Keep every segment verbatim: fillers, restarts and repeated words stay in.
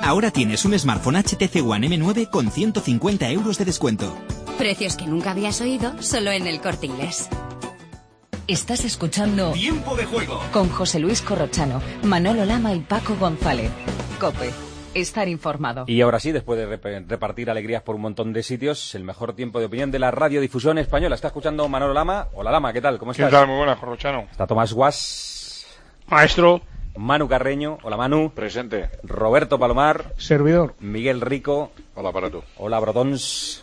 Ahora tienes un smartphone H T C One M nueve con ciento cincuenta euros de descuento. Precios que nunca habías oído, solo en El Corte Inglés. Estás escuchando Tiempo de Juego con José Luis Corrochano, Manolo Lama y Paco González. COPE. Estar informado. Y ahora sí, después de repartir alegrías por un montón de sitios, el mejor tiempo de opinión de la radiodifusión española. Está escuchando Manolo Lama. Hola Lama, ¿qué tal? ¿Cómo estás? ¿Qué tal? Muy buenas, Corrochano. Está Tomás Guas. Maestro. Manu Carreño. Hola Manu. Presente. Roberto Palomar. Servidor. Miguel Rico. Hola para tú. Hola Brotons.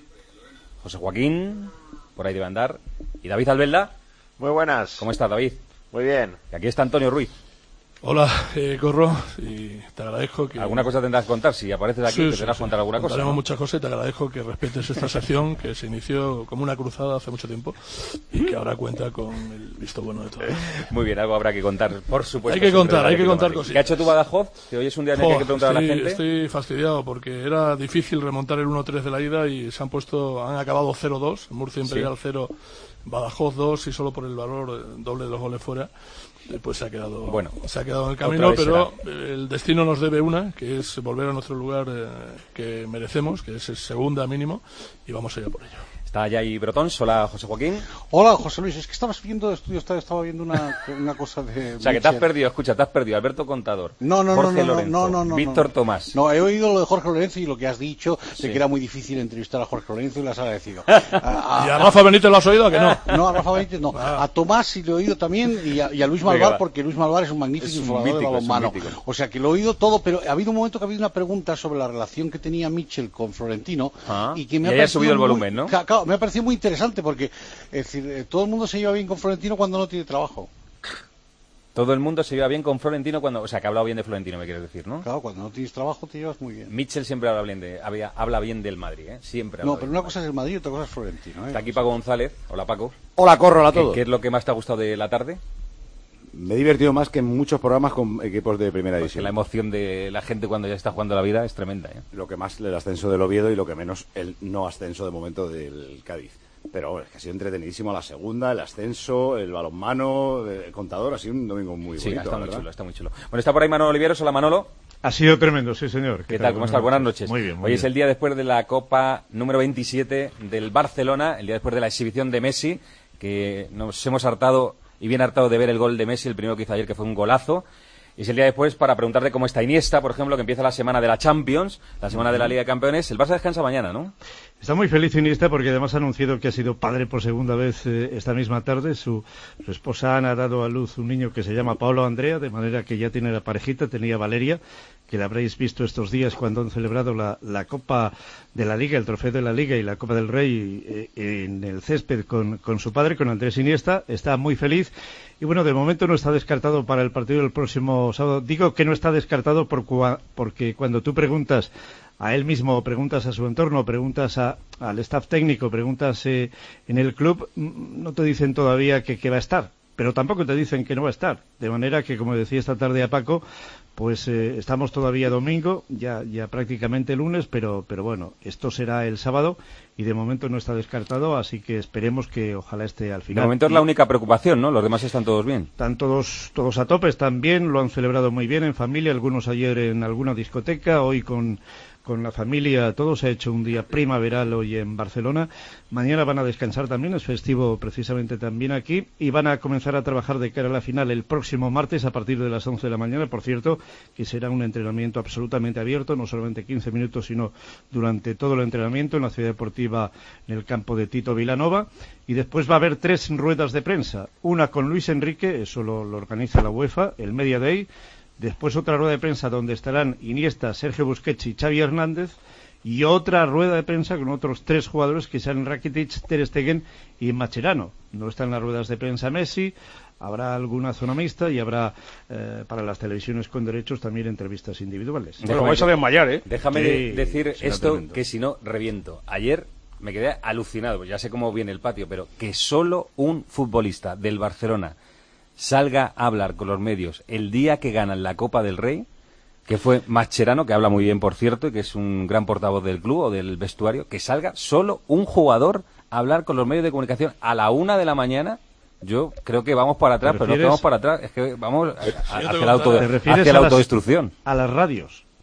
José Joaquín. Por ahí debe andar. Y David Albelda. Muy buenas. ¿Cómo estás, David? Muy bien. Y aquí está Antonio Ruiz. Hola, eh, Corro, y te agradezco que... ¿Alguna cosa tendrás que contar? Si apareces aquí, sí, te tendrás que sí, contar alguna cosa. Contaremos ¿no? muchas cosas y te agradezco que respetes esta sección que se inició como una cruzada hace mucho tiempo y que ahora cuenta con el visto bueno de todos. Muy bien, algo habrá que contar, por supuesto. Hay que contar, hay que contar cosas. ¿Qué ha hecho tu Badajoz? Que hoy es un día en el que hay que preguntar estoy, a la gente. Estoy fastidiado porque era difícil remontar el uno tres de la ida y se han puesto, han acabado cero dos, Murcia Imperial sí. cero, Badajoz dos y solo por el valor doble de los goles fuera. Pues se ha quedado bueno, se ha quedado en el camino, pero será. El destino nos debe una, que es volver a nuestro lugar eh, que merecemos, que es el segunda mínimo, y vamos allá por ello. Está allá ahí Brotons. Hola, José Joaquín. Hola, José Luis. Es que estabas viendo estudio, estaba, estaba viendo una, una cosa de... O sea, que te has perdido, escucha, te has perdido Alberto Contador, no, no, Jorge no, no, Lorenzo, no, no, no, Víctor no. Tomás. No, he oído lo de Jorge Lorenzo y lo que has dicho, sí. de que era muy difícil entrevistar a Jorge Lorenzo y las has agradecido. A, a, ¿Y a Rafa Benítez lo has oído o que no? No, a Rafa Benítez no. Ah. A Tomás sí lo he oído también y a, y a Luis Malvar, porque Luis Malvar es un magnífico informador de balonmano. O sea, que lo he oído todo, pero ha habido un momento que ha habido una pregunta sobre la relación que tenía Mitchell con Florentino ah. y que me y ha parecido subido el muy, volumen, ¿no? Claro, me ha parecido muy interesante porque es decir, todo el mundo se lleva bien con Florentino cuando no tiene trabajo. Todo el mundo se lleva bien con Florentino cuando... O sea, que ha hablado bien de Florentino, me quieres decir, ¿no? Claro, cuando no tienes trabajo te llevas muy bien. Mitchell siempre habla bien, de, habla, habla bien del Madrid, ¿eh? Siempre habla No, pero bien. una cosa es el Madrid y otra cosa es Florentino, ¿eh? Está aquí Paco González. Hola, Paco. Hola, Corro, hola a ¿Qué, todos. ¿Qué es lo que más te ha gustado de la tarde? Me he divertido más que en muchos programas con equipos de primera Porque división. la emoción de la gente cuando ya está jugando la vida es tremenda, ¿eh? Lo que más el ascenso del Oviedo y lo que menos el no ascenso de momento del Cádiz. Pero bueno, es que ha sido entretenidísimo la segunda, el ascenso, el balonmano, el Contador, ha sido un domingo muy sí, bonito. está muy ¿verdad? chulo, está muy chulo. Bueno, está por ahí Manolo Oliveros. Hola, Manolo. Ha sido tremendo, sí, señor. ¿Qué, ¿Qué tal? ¿Cómo estás? Buenas noches. Muy bien, muy Hoy bien. es el día después de la Copa número veintisiete del Barcelona, el día después de la exhibición de Messi, que nos hemos hartado y bien hartado de ver el gol de Messi, el primero que hizo ayer, que fue un golazo. Y es el día después para preguntarte cómo está Iniesta, por ejemplo, que empieza la semana de la Champions, la semana de la Liga de Campeones. El Barça descansa mañana, ¿no? Está muy feliz Iniesta porque además ha anunciado que ha sido padre por segunda vez eh, esta misma tarde. Su, su esposa Ana ha dado a luz un niño que se llama Paolo Andrea, de manera que ya tiene la parejita, tenía Valeria, que la habréis visto estos días cuando han celebrado la, la Copa de la Liga, el Trofeo de la Liga y la Copa del Rey eh, en el césped con, con su padre, con Andrés Iniesta. Está muy feliz. Y bueno, de momento no está descartado para el partido del próximo sábado. Digo que no está descartado por cua, porque cuando tú preguntas a él mismo, preguntas a su entorno, preguntas a, al staff técnico, preguntas eh, en el club, no te dicen todavía que, que va a estar, pero tampoco te dicen que no va a estar. De manera que, como decía esta tarde a Paco, pues eh, estamos todavía domingo, ya ya prácticamente lunes, pero pero bueno, esto será el sábado y de momento no está descartado, así que esperemos que ojalá esté al final. De momento es la única preocupación, ¿no? Los demás están todos bien. Están todos todos a tope, están bien, lo han celebrado muy bien en familia, algunos ayer en alguna discoteca, hoy con con la familia, todo se ha hecho un día primaveral hoy en Barcelona. Mañana van a descansar también, es festivo precisamente también aquí, y van a comenzar a trabajar de cara a la final el próximo martes a partir de las once de la mañana, por cierto, que será un entrenamiento absolutamente abierto, no solamente quince minutos, sino durante todo el entrenamiento en la ciudad deportiva en el campo de Tito Vilanova. Y después va a haber tres ruedas de prensa, una con Luis Enrique, eso lo, lo organiza la UEFA, el Media Day. Después otra rueda de prensa donde estarán Iniesta, Sergio Busquets y Xavi Hernández, y otra rueda de prensa con otros tres jugadores que serán Rakitic, Ter Stegen y Mascherano. No están las ruedas de prensa Messi, habrá alguna zona mixta y habrá eh, para las televisiones con derechos también entrevistas individuales. Bueno, vais a desmayar, ¿eh? Déjame Sí, de decir esto, tremendo. que si no, reviento. Ayer me quedé alucinado, ya sé cómo viene el patio, pero que solo un futbolista del Barcelona salga a hablar con los medios el día que ganan la Copa del Rey, que fue Mascherano, que habla muy bien, por cierto, y que es un gran portavoz del club o del vestuario, que salga solo un jugador a hablar con los medios de comunicación a la una de la mañana. Yo creo que vamos para atrás, pero no que vamos para atrás, es que vamos a, a, hacia, la, auto, hacia la autodestrucción. A las radios.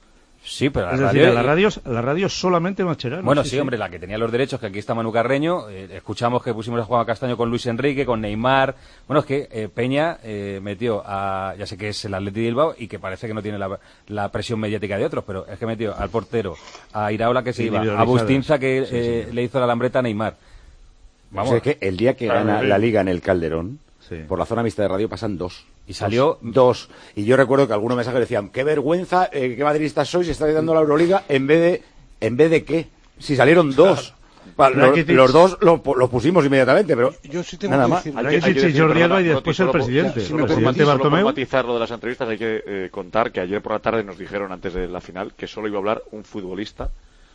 Sí, pero es decir, radio... a las radios, a las radios solamente Mascherano. Bueno, sí, sí, sí, hombre, la que tenía los derechos, que aquí está Manu Carreño, eh, escuchamos que pusimos a Juan Castaño con Luis Enrique, con Neymar. Bueno, es que eh, Peña eh, metió a, ya sé que es el Athletic de Bilbao y que parece que no tiene la, la presión mediática de otros, pero es que metió al portero, a Iraola que se iba, a Bustinza que sí, eh, sí. le hizo la lambreta a Neymar. Vamos. O sea, que el día que claro, gana sí. la Liga en el Calderón, sí. por la zona mixta de radio pasan dos. Y salió dos, dos. Y yo recuerdo que algunos mensajes decían, qué vergüenza, eh, qué madridistas sois, estáis dando la Euroliga, en vez de, ¿en vez de qué? Si salieron dos. Claro. Los, los dos los lo pusimos inmediatamente, pero yo sí tengo nada que más. decir, hay que, decir, Jordi Alba y después el presidente. Si el presidente Bartomeu. Para matizar lo de las entrevistas hay que eh, contar que ayer por la tarde nos dijeron antes de la final que solo iba a hablar un futbolista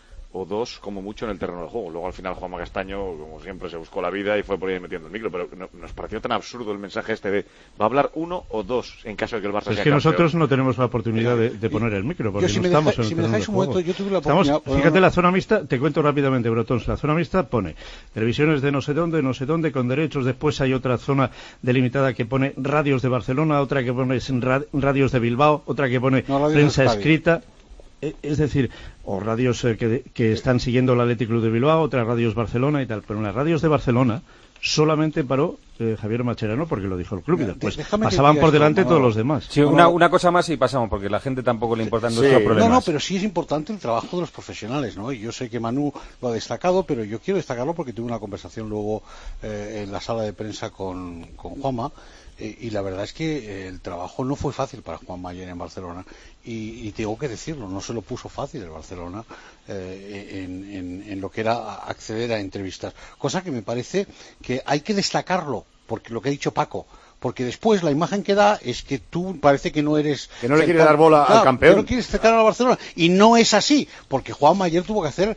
o dos, como mucho, en el terreno del juego. Luego, al final, Juanma Castaño, como siempre, se buscó la vida y fue por ahí metiendo el micro. Pero no, nos pareció tan absurdo el mensaje este de ¿va a hablar uno o dos en caso de que el Barça pues sea es que campeón? Nosotros no tenemos la oportunidad de, de poner el micro, porque si no me estamos deja, en el si me terreno dejáis del un momento, juego. yo tuve la estamos, oportunidad... Fíjate, la zona mixta, te cuento rápidamente, Brotons, la zona mixta pone televisiones de no sé dónde, no sé dónde, con derechos. Después hay otra zona delimitada que pone radios de Barcelona, otra que pone radios de Bilbao, otra que pone no, prensa escrita. Es decir, o radios eh, que, que están siguiendo el Athletic Club de Bilbao, otras radios Barcelona y tal, pero en las radios de Barcelona solamente paró eh, Javier Mascherano porque lo dijo el club y después pasaban por delante esto, todos los demás. Sí, una, una cosa más y pasamos, porque a la gente tampoco le importan sí. nuestros problemas. No, no, pero sí es importante el trabajo de los profesionales, ¿no? Y yo sé que Manu lo ha destacado, pero yo quiero destacarlo porque tuve una conversación luego eh, en la sala de prensa con, con Juanma. Eh, y la verdad es que eh, el trabajo no fue fácil para Juan Mayer en Barcelona y, y tengo que decirlo, no se lo puso fácil el Barcelona eh, en, en, en lo que era acceder a entrevistas, cosa que me parece que hay que destacarlo, porque lo que ha dicho Paco, porque después la imagen que da es que tú parece que no eres... Que no le quieres dar bola claro, al campeón. Que no quieres cercar a Barcelona. Y no es así, porque Juan Mayer tuvo que hacer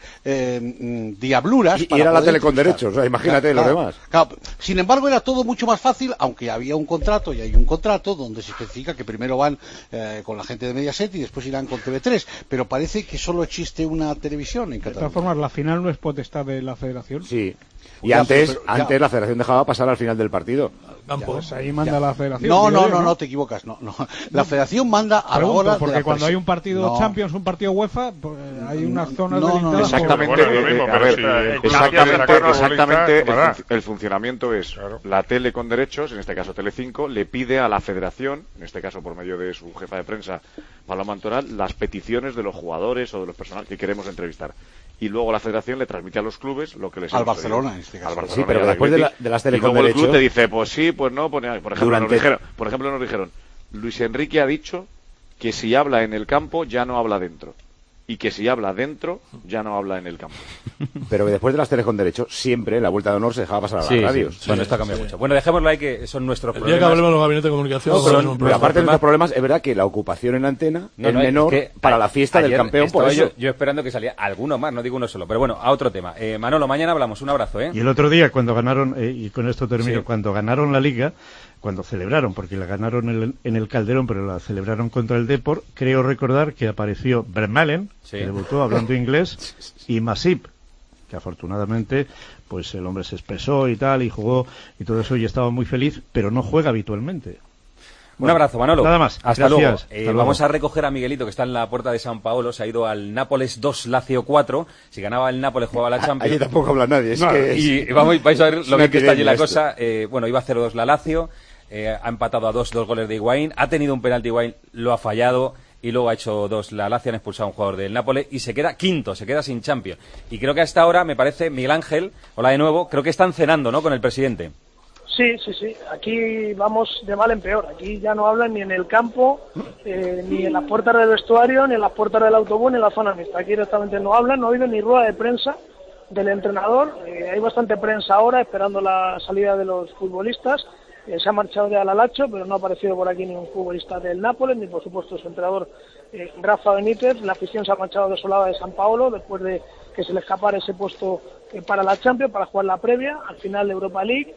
eh, diabluras... Y, para y era la tele con derechos, o sea, imagínate claro, lo demás. Claro. Sin embargo, era todo mucho más fácil, aunque había un contrato, y hay un contrato, donde se especifica que primero van eh, con la gente de Mediaset y después irán con T V tres. Pero parece que solo existe una televisión en Cataluña. De todas formas, la final no es potestad de la Federación. Sí. Y ya, antes, pero, antes la Federación dejaba pasar al final del partido. Pues ahí manda ya. la Federación. No, no, no, no, te equivocas. No, no. La Federación manda a Pregunto, la hora porque de la cuando presión. hay un partido no. Champions, un partido UEFA, pues hay unas zonas no, delimitadas. No, exactamente. Por... Bueno, mismo, a ver, si exactamente, exactamente el, el funcionamiento es claro. La tele con derechos, en este caso Telecinco, le pide a la Federación, en este caso por medio de su jefa de prensa, Paloma Antoral, las peticiones de los jugadores o de los personales que queremos entrevistar. Y luego la Federación le transmite a los clubes lo que les al Barcelona en este caso. Al Barcelona, sí, pero después de, la, de las tele con derechos. Y luego el club te dice, pues sí, pues no, pues por ejemplo, Durante... nos dijeron, por ejemplo nos dijeron, Luis Enrique ha dicho que si habla en el campo ya no habla dentro. Y que si habla dentro, ya no habla en el campo. Pero después de las teles con derechos, siempre la vuelta de honor se dejaba pasar a las sí, radios. Sí, bueno, sí, esto ha cambiado sí. mucho. Bueno, dejémoslo ahí, que son nuestros el problemas. El día que hablemos de los gabinetes de comunicación... No, pero, pero, pero aparte de nuestros problemas, es verdad que la ocupación en antena no, es no, menor es que para la fiesta del campeón. Por eso. Yo, yo esperando que salía alguno más, no digo uno solo. Pero bueno, a otro tema. Eh, Manolo, mañana hablamos. Un abrazo, ¿eh? Y el otro día, cuando ganaron, eh, y con esto termino, sí. cuando ganaron la Liga... Cuando celebraron, porque la ganaron en el, en el Calderón, pero la celebraron contra el Depor, creo recordar que apareció Vermaelen, sí. que debutó hablando inglés, y Masip, que afortunadamente pues el hombre se expresó y tal, y jugó y todo eso, y estaba muy feliz, pero no juega habitualmente. Bueno, un abrazo, Manolo. Nada más. Hasta Gracias. luego. Hasta Eh, luego. Vamos a recoger a Miguelito, que está en la puerta de San Paolo. Se ha ido al Nápoles dos, Lazio cuatro. Si ganaba el Nápoles, jugaba la Champions. Allí tampoco habla nadie. Es no, que y es... vamos, vais a ver lo bien que está allí la esto. cosa. Eh, bueno, iba cero dos la Lazio. Eh, ha empatado a dos, dos goles de Higuaín. Ha tenido un penalti Higuaín, lo ha fallado. Y luego ha hecho dos la Lazio, han expulsado a un jugador del Nápoles. Y se queda quinto, se queda sin Champions. Y creo que hasta ahora, me parece, Miguel Ángel, hola de nuevo, creo que están cenando, ¿no?, con el presidente. Sí, sí, sí. Aquí vamos de mal en peor. Aquí ya no hablan ni en el campo, eh, ni en las puertas del vestuario, ni en las puertas del autobús, ni en la zona mixta. Aquí directamente no hablan, no ha habido ni rueda de prensa del entrenador. Eh, hay bastante prensa ahora esperando la salida de los futbolistas. Eh, se ha marchado de Alalacho, pero no ha aparecido por aquí ningún futbolista del Nápoles, ni por supuesto su entrenador eh, Rafa Benítez. La afición se ha marchado desolada de San Paolo después de que se le escapara ese puesto eh, para la Champions, para jugar la previa, al final de Europa League.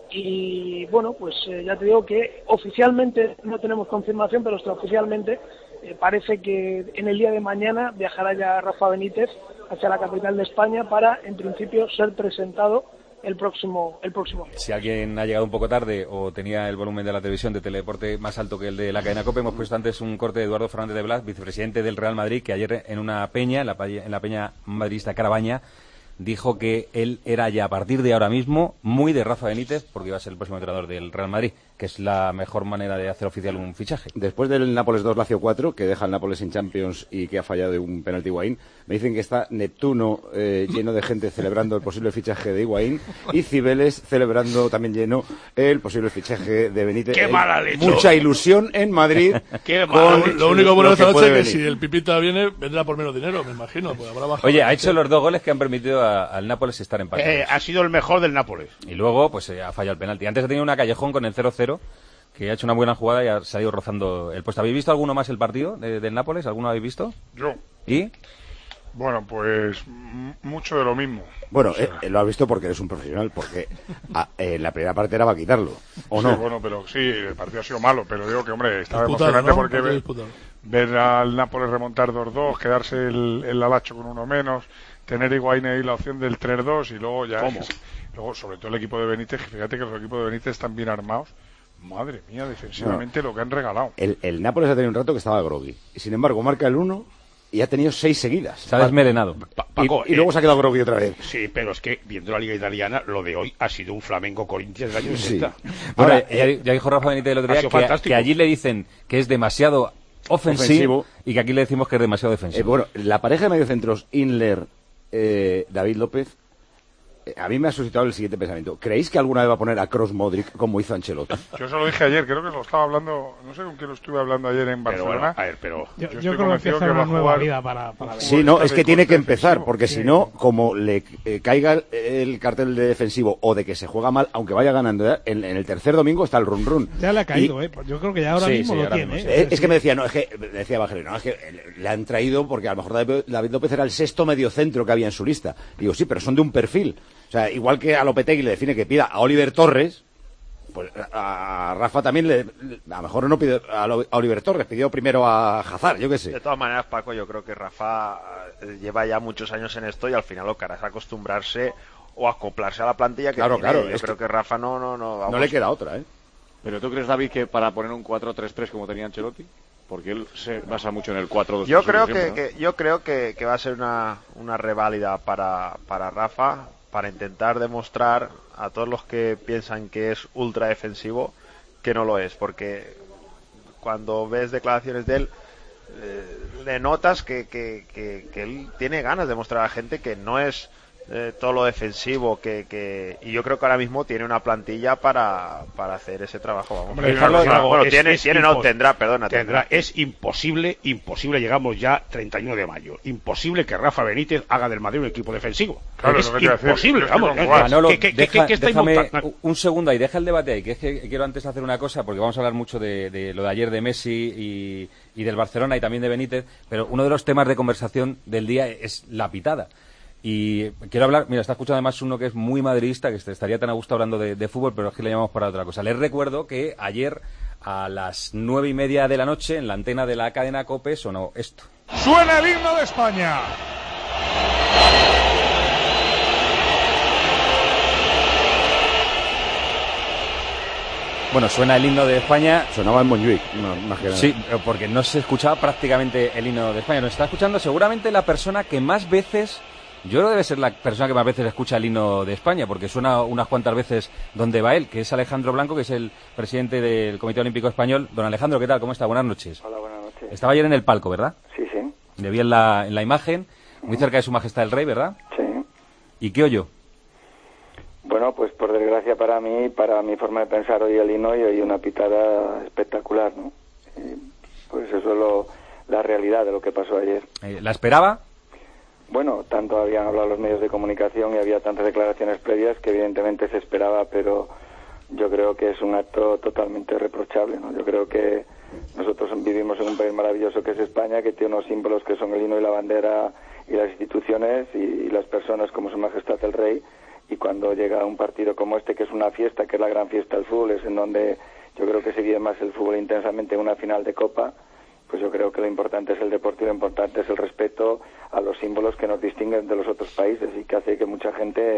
Y bueno, pues eh, ya te digo que oficialmente no tenemos confirmación, pero extraoficialmente eh, parece que en el día de mañana viajará ya Rafa Benítez hacia la capital de España para, en principio, ser presentado el próximo el próximo año. Si alguien ha llegado un poco tarde o tenía el volumen de la televisión de Teledeporte más alto que el de la cadena COPE, hemos puesto antes un corte de Eduardo Fernández de Blas, vicepresidente del Real Madrid, que ayer en una peña, en la, en la peña madridista Carabaña, dijo que él era ya a partir de ahora mismo muy de Rafa Benítez porque iba a ser el próximo entrenador del Real Madrid, que es la mejor manera de hacer oficial un fichaje. Después del Nápoles dos Lazio cuatro, que deja el Nápoles en Champions y que ha fallado de un penalti Higuaín, me dicen que está Neptuno eh, lleno de gente celebrando el posible fichaje de Higuaín y Cibeles celebrando también lleno el posible fichaje de Benítez. ¡Qué mala leche! Mucha ilusión en Madrid. ¡Qué mala leche! Lo único bueno de esta noche es que venir. si el Pipita viene, vendrá por menos dinero, me imagino. Pues habrá bajado. Oye, ha hecho los dos goles que han permitido a, al Nápoles estar empatados. Eh, ha sido el mejor del Nápoles. Y luego, pues eh, ha fallado el penalti. Antes ha tenido una Callejón con el cero cero, que ha hecho una buena jugada y ha salido rozando el puesto. ¿Habéis visto alguno más el partido de, del Nápoles? ¿Alguno habéis visto? Yo. ¿Y? Bueno, pues m- mucho de lo mismo. Bueno, o sea, eh, lo has visto porque eres un profesional, porque a, eh, la primera parte era para quitarlo, ¿o sí, no? Bueno, pero sí, el partido ha sido malo, pero digo que, hombre, estaba Disputado, emocionante ¿no? porque ver, Disputado. ver al Nápoles remontar dos dos, quedarse el, el Alacho con uno menos, tener Higuaín ahí la opción del tres dos y luego ya... ¿Cómo? Luego, sobre todo el equipo de Benítez, fíjate que los equipos de Benítez están bien armados. Madre mía, defensivamente No. lo que han regalado. El, el Nápoles ha tenido un rato que estaba groggy. Y sin embargo, marca el uno y ha tenido seis seguidas. Se ha desmelenado. Pa- Paco, y, y luego eh, se ha quedado groggy otra vez. Sí, pero es que viendo la Liga Italiana, lo de hoy ha sido un Flamengo Corinthians del año Sí. sesenta. Ahora, Ahora, ya, ya dijo Rafa Benítez el otro ha día sido que, fantástico. que allí le dicen que es demasiado ofensivo, Ofensivo. y que aquí le decimos que es demasiado Eh, defensivo. bueno, la pareja de mediocentros Inler, eh, David López, eh, a mí me ha suscitado el siguiente pensamiento. ¿Creéis que alguna vez va a poner a Kroos Modric como hizo Ancelotti? Yo se lo dije ayer, creo que lo estaba hablando, no sé con quién lo estuve hablando ayer en Pero Barcelona. bueno, a ver, pero... Yo, Yo yo estoy creo que convencido empieza que una va a nueva jugar- vida para, para Sí, no, es que de tiene que corte empezar, defensivo. porque Sí. si no, como le eh, caiga el, el cartel de defensivo o de que se juega mal, aunque vaya ganando, ya, en, en el tercer domingo está el run run. Ya le ha caído, Y- ¿eh? Yo creo que ya ahora Sí, mismo sí, lo ahora tiene. mismo, ¿eh? Eh, es que me decía, no, es que me decía Evangelio, no, es que le han traído porque a lo mejor David David López era el sexto mediocentro que había en su lista. Digo, sí, pero son de un perfil. O sea, igual que a Lopetegui le define que pida a Oliver Torres, pues a a Rafa también le, a lo mejor no pidió a, Lo- a Oliver Torres, pidió primero a Hazard, yo qué sé. De todas maneras, Paco, yo creo que Rafa eh, lleva ya muchos años en esto y al final lo que hará es acostumbrarse o acoplarse a la plantilla que Claro, tiene. claro, Yo es creo que... Rafa no, no, no. Vamos, No le queda otra, ¿eh? ¿Pero tú crees, David, que para poner un cuatro tres tres como tenía Ancelotti? Porque él se basa mucho en el cuatro dos tres. Yo creo que, siempre, ¿no? que yo creo que, que va a ser una, una reválida para, para Rafa, para intentar demostrar a todos los que piensan que es ultra defensivo que no lo es, porque cuando ves declaraciones de él eh, le notas que, que, que, que él tiene ganas de mostrar a la gente que no es eh, todo lo defensivo que, que y yo creo que ahora mismo tiene una plantilla para, para hacer ese trabajo. Vamos. Hombre, Dejarlo- Rafa, bueno, es- tiene, es tiene no, impos- tendrá, perdona, Tendrá, es imposible, imposible, llegamos ya treinta y uno de mayo, imposible que Rafa Benítez haga del Madrid un equipo defensivo. Claro, es lo que te iba a decir, imposible, yo estoy vamos. con Juan. Manolo, ¿qué, qué, qué- deja- qué está déjame inventando? un segundo ahí, deja el debate ahí, que es que quiero antes hacer una cosa, porque vamos a hablar mucho de, de lo de ayer de Messi y, y del Barcelona y también de Benítez, pero uno de los temas de conversación del día es la pitada. Y quiero hablar, mira, está escuchando además uno que es muy madridista, que estaría tan a gusto hablando de, de fútbol, pero es que le llamamos para otra cosa. Les recuerdo que ayer a las nueve y media de la noche, en la antena de la cadena COPE, sonó esto. Suena el himno de España. Bueno, suena el himno de España. Sonaba en Montjuic, no, más que nada. Sí, porque no se escuchaba prácticamente el himno de España. Nos está escuchando seguramente la persona que más veces, yo creo que debe ser la persona que más veces escucha el himno de España, porque suena unas cuantas veces donde va él, que es Alejandro Blanco, que es el presidente del Comité Olímpico Español. Don Alejandro, ¿qué tal? ¿Cómo está? Buenas noches. Hola, buenas noches. Estaba ayer en el palco, ¿verdad? Sí, sí. Le vi en la, en la imagen, muy cerca de Su Majestad el Rey, ¿verdad? Sí. ¿Y qué oyó? Bueno, pues por desgracia para mí, para mi forma de pensar, hoy el himno y hoy una pitada espectacular, ¿no? Y pues eso es lo, la realidad de lo que pasó ayer. Eh, ¿La esperaba? Bueno, tanto habían hablado los medios de comunicación y había tantas declaraciones previas que evidentemente se esperaba, pero yo creo que es un acto totalmente reprochable, ¿no? Yo creo que nosotros vivimos en un país maravilloso que es España, que tiene unos símbolos que son el himno y la bandera y las instituciones y, y las personas como Su Majestad el Rey, y cuando llega un partido como este, que es una fiesta, que es la gran fiesta del fútbol, es en donde yo creo que se vive más el fútbol intensamente en una final de Copa, pues yo creo que lo importante es el deporte y lo importante es el respeto a los símbolos que nos distinguen de los otros países y que hace que mucha gente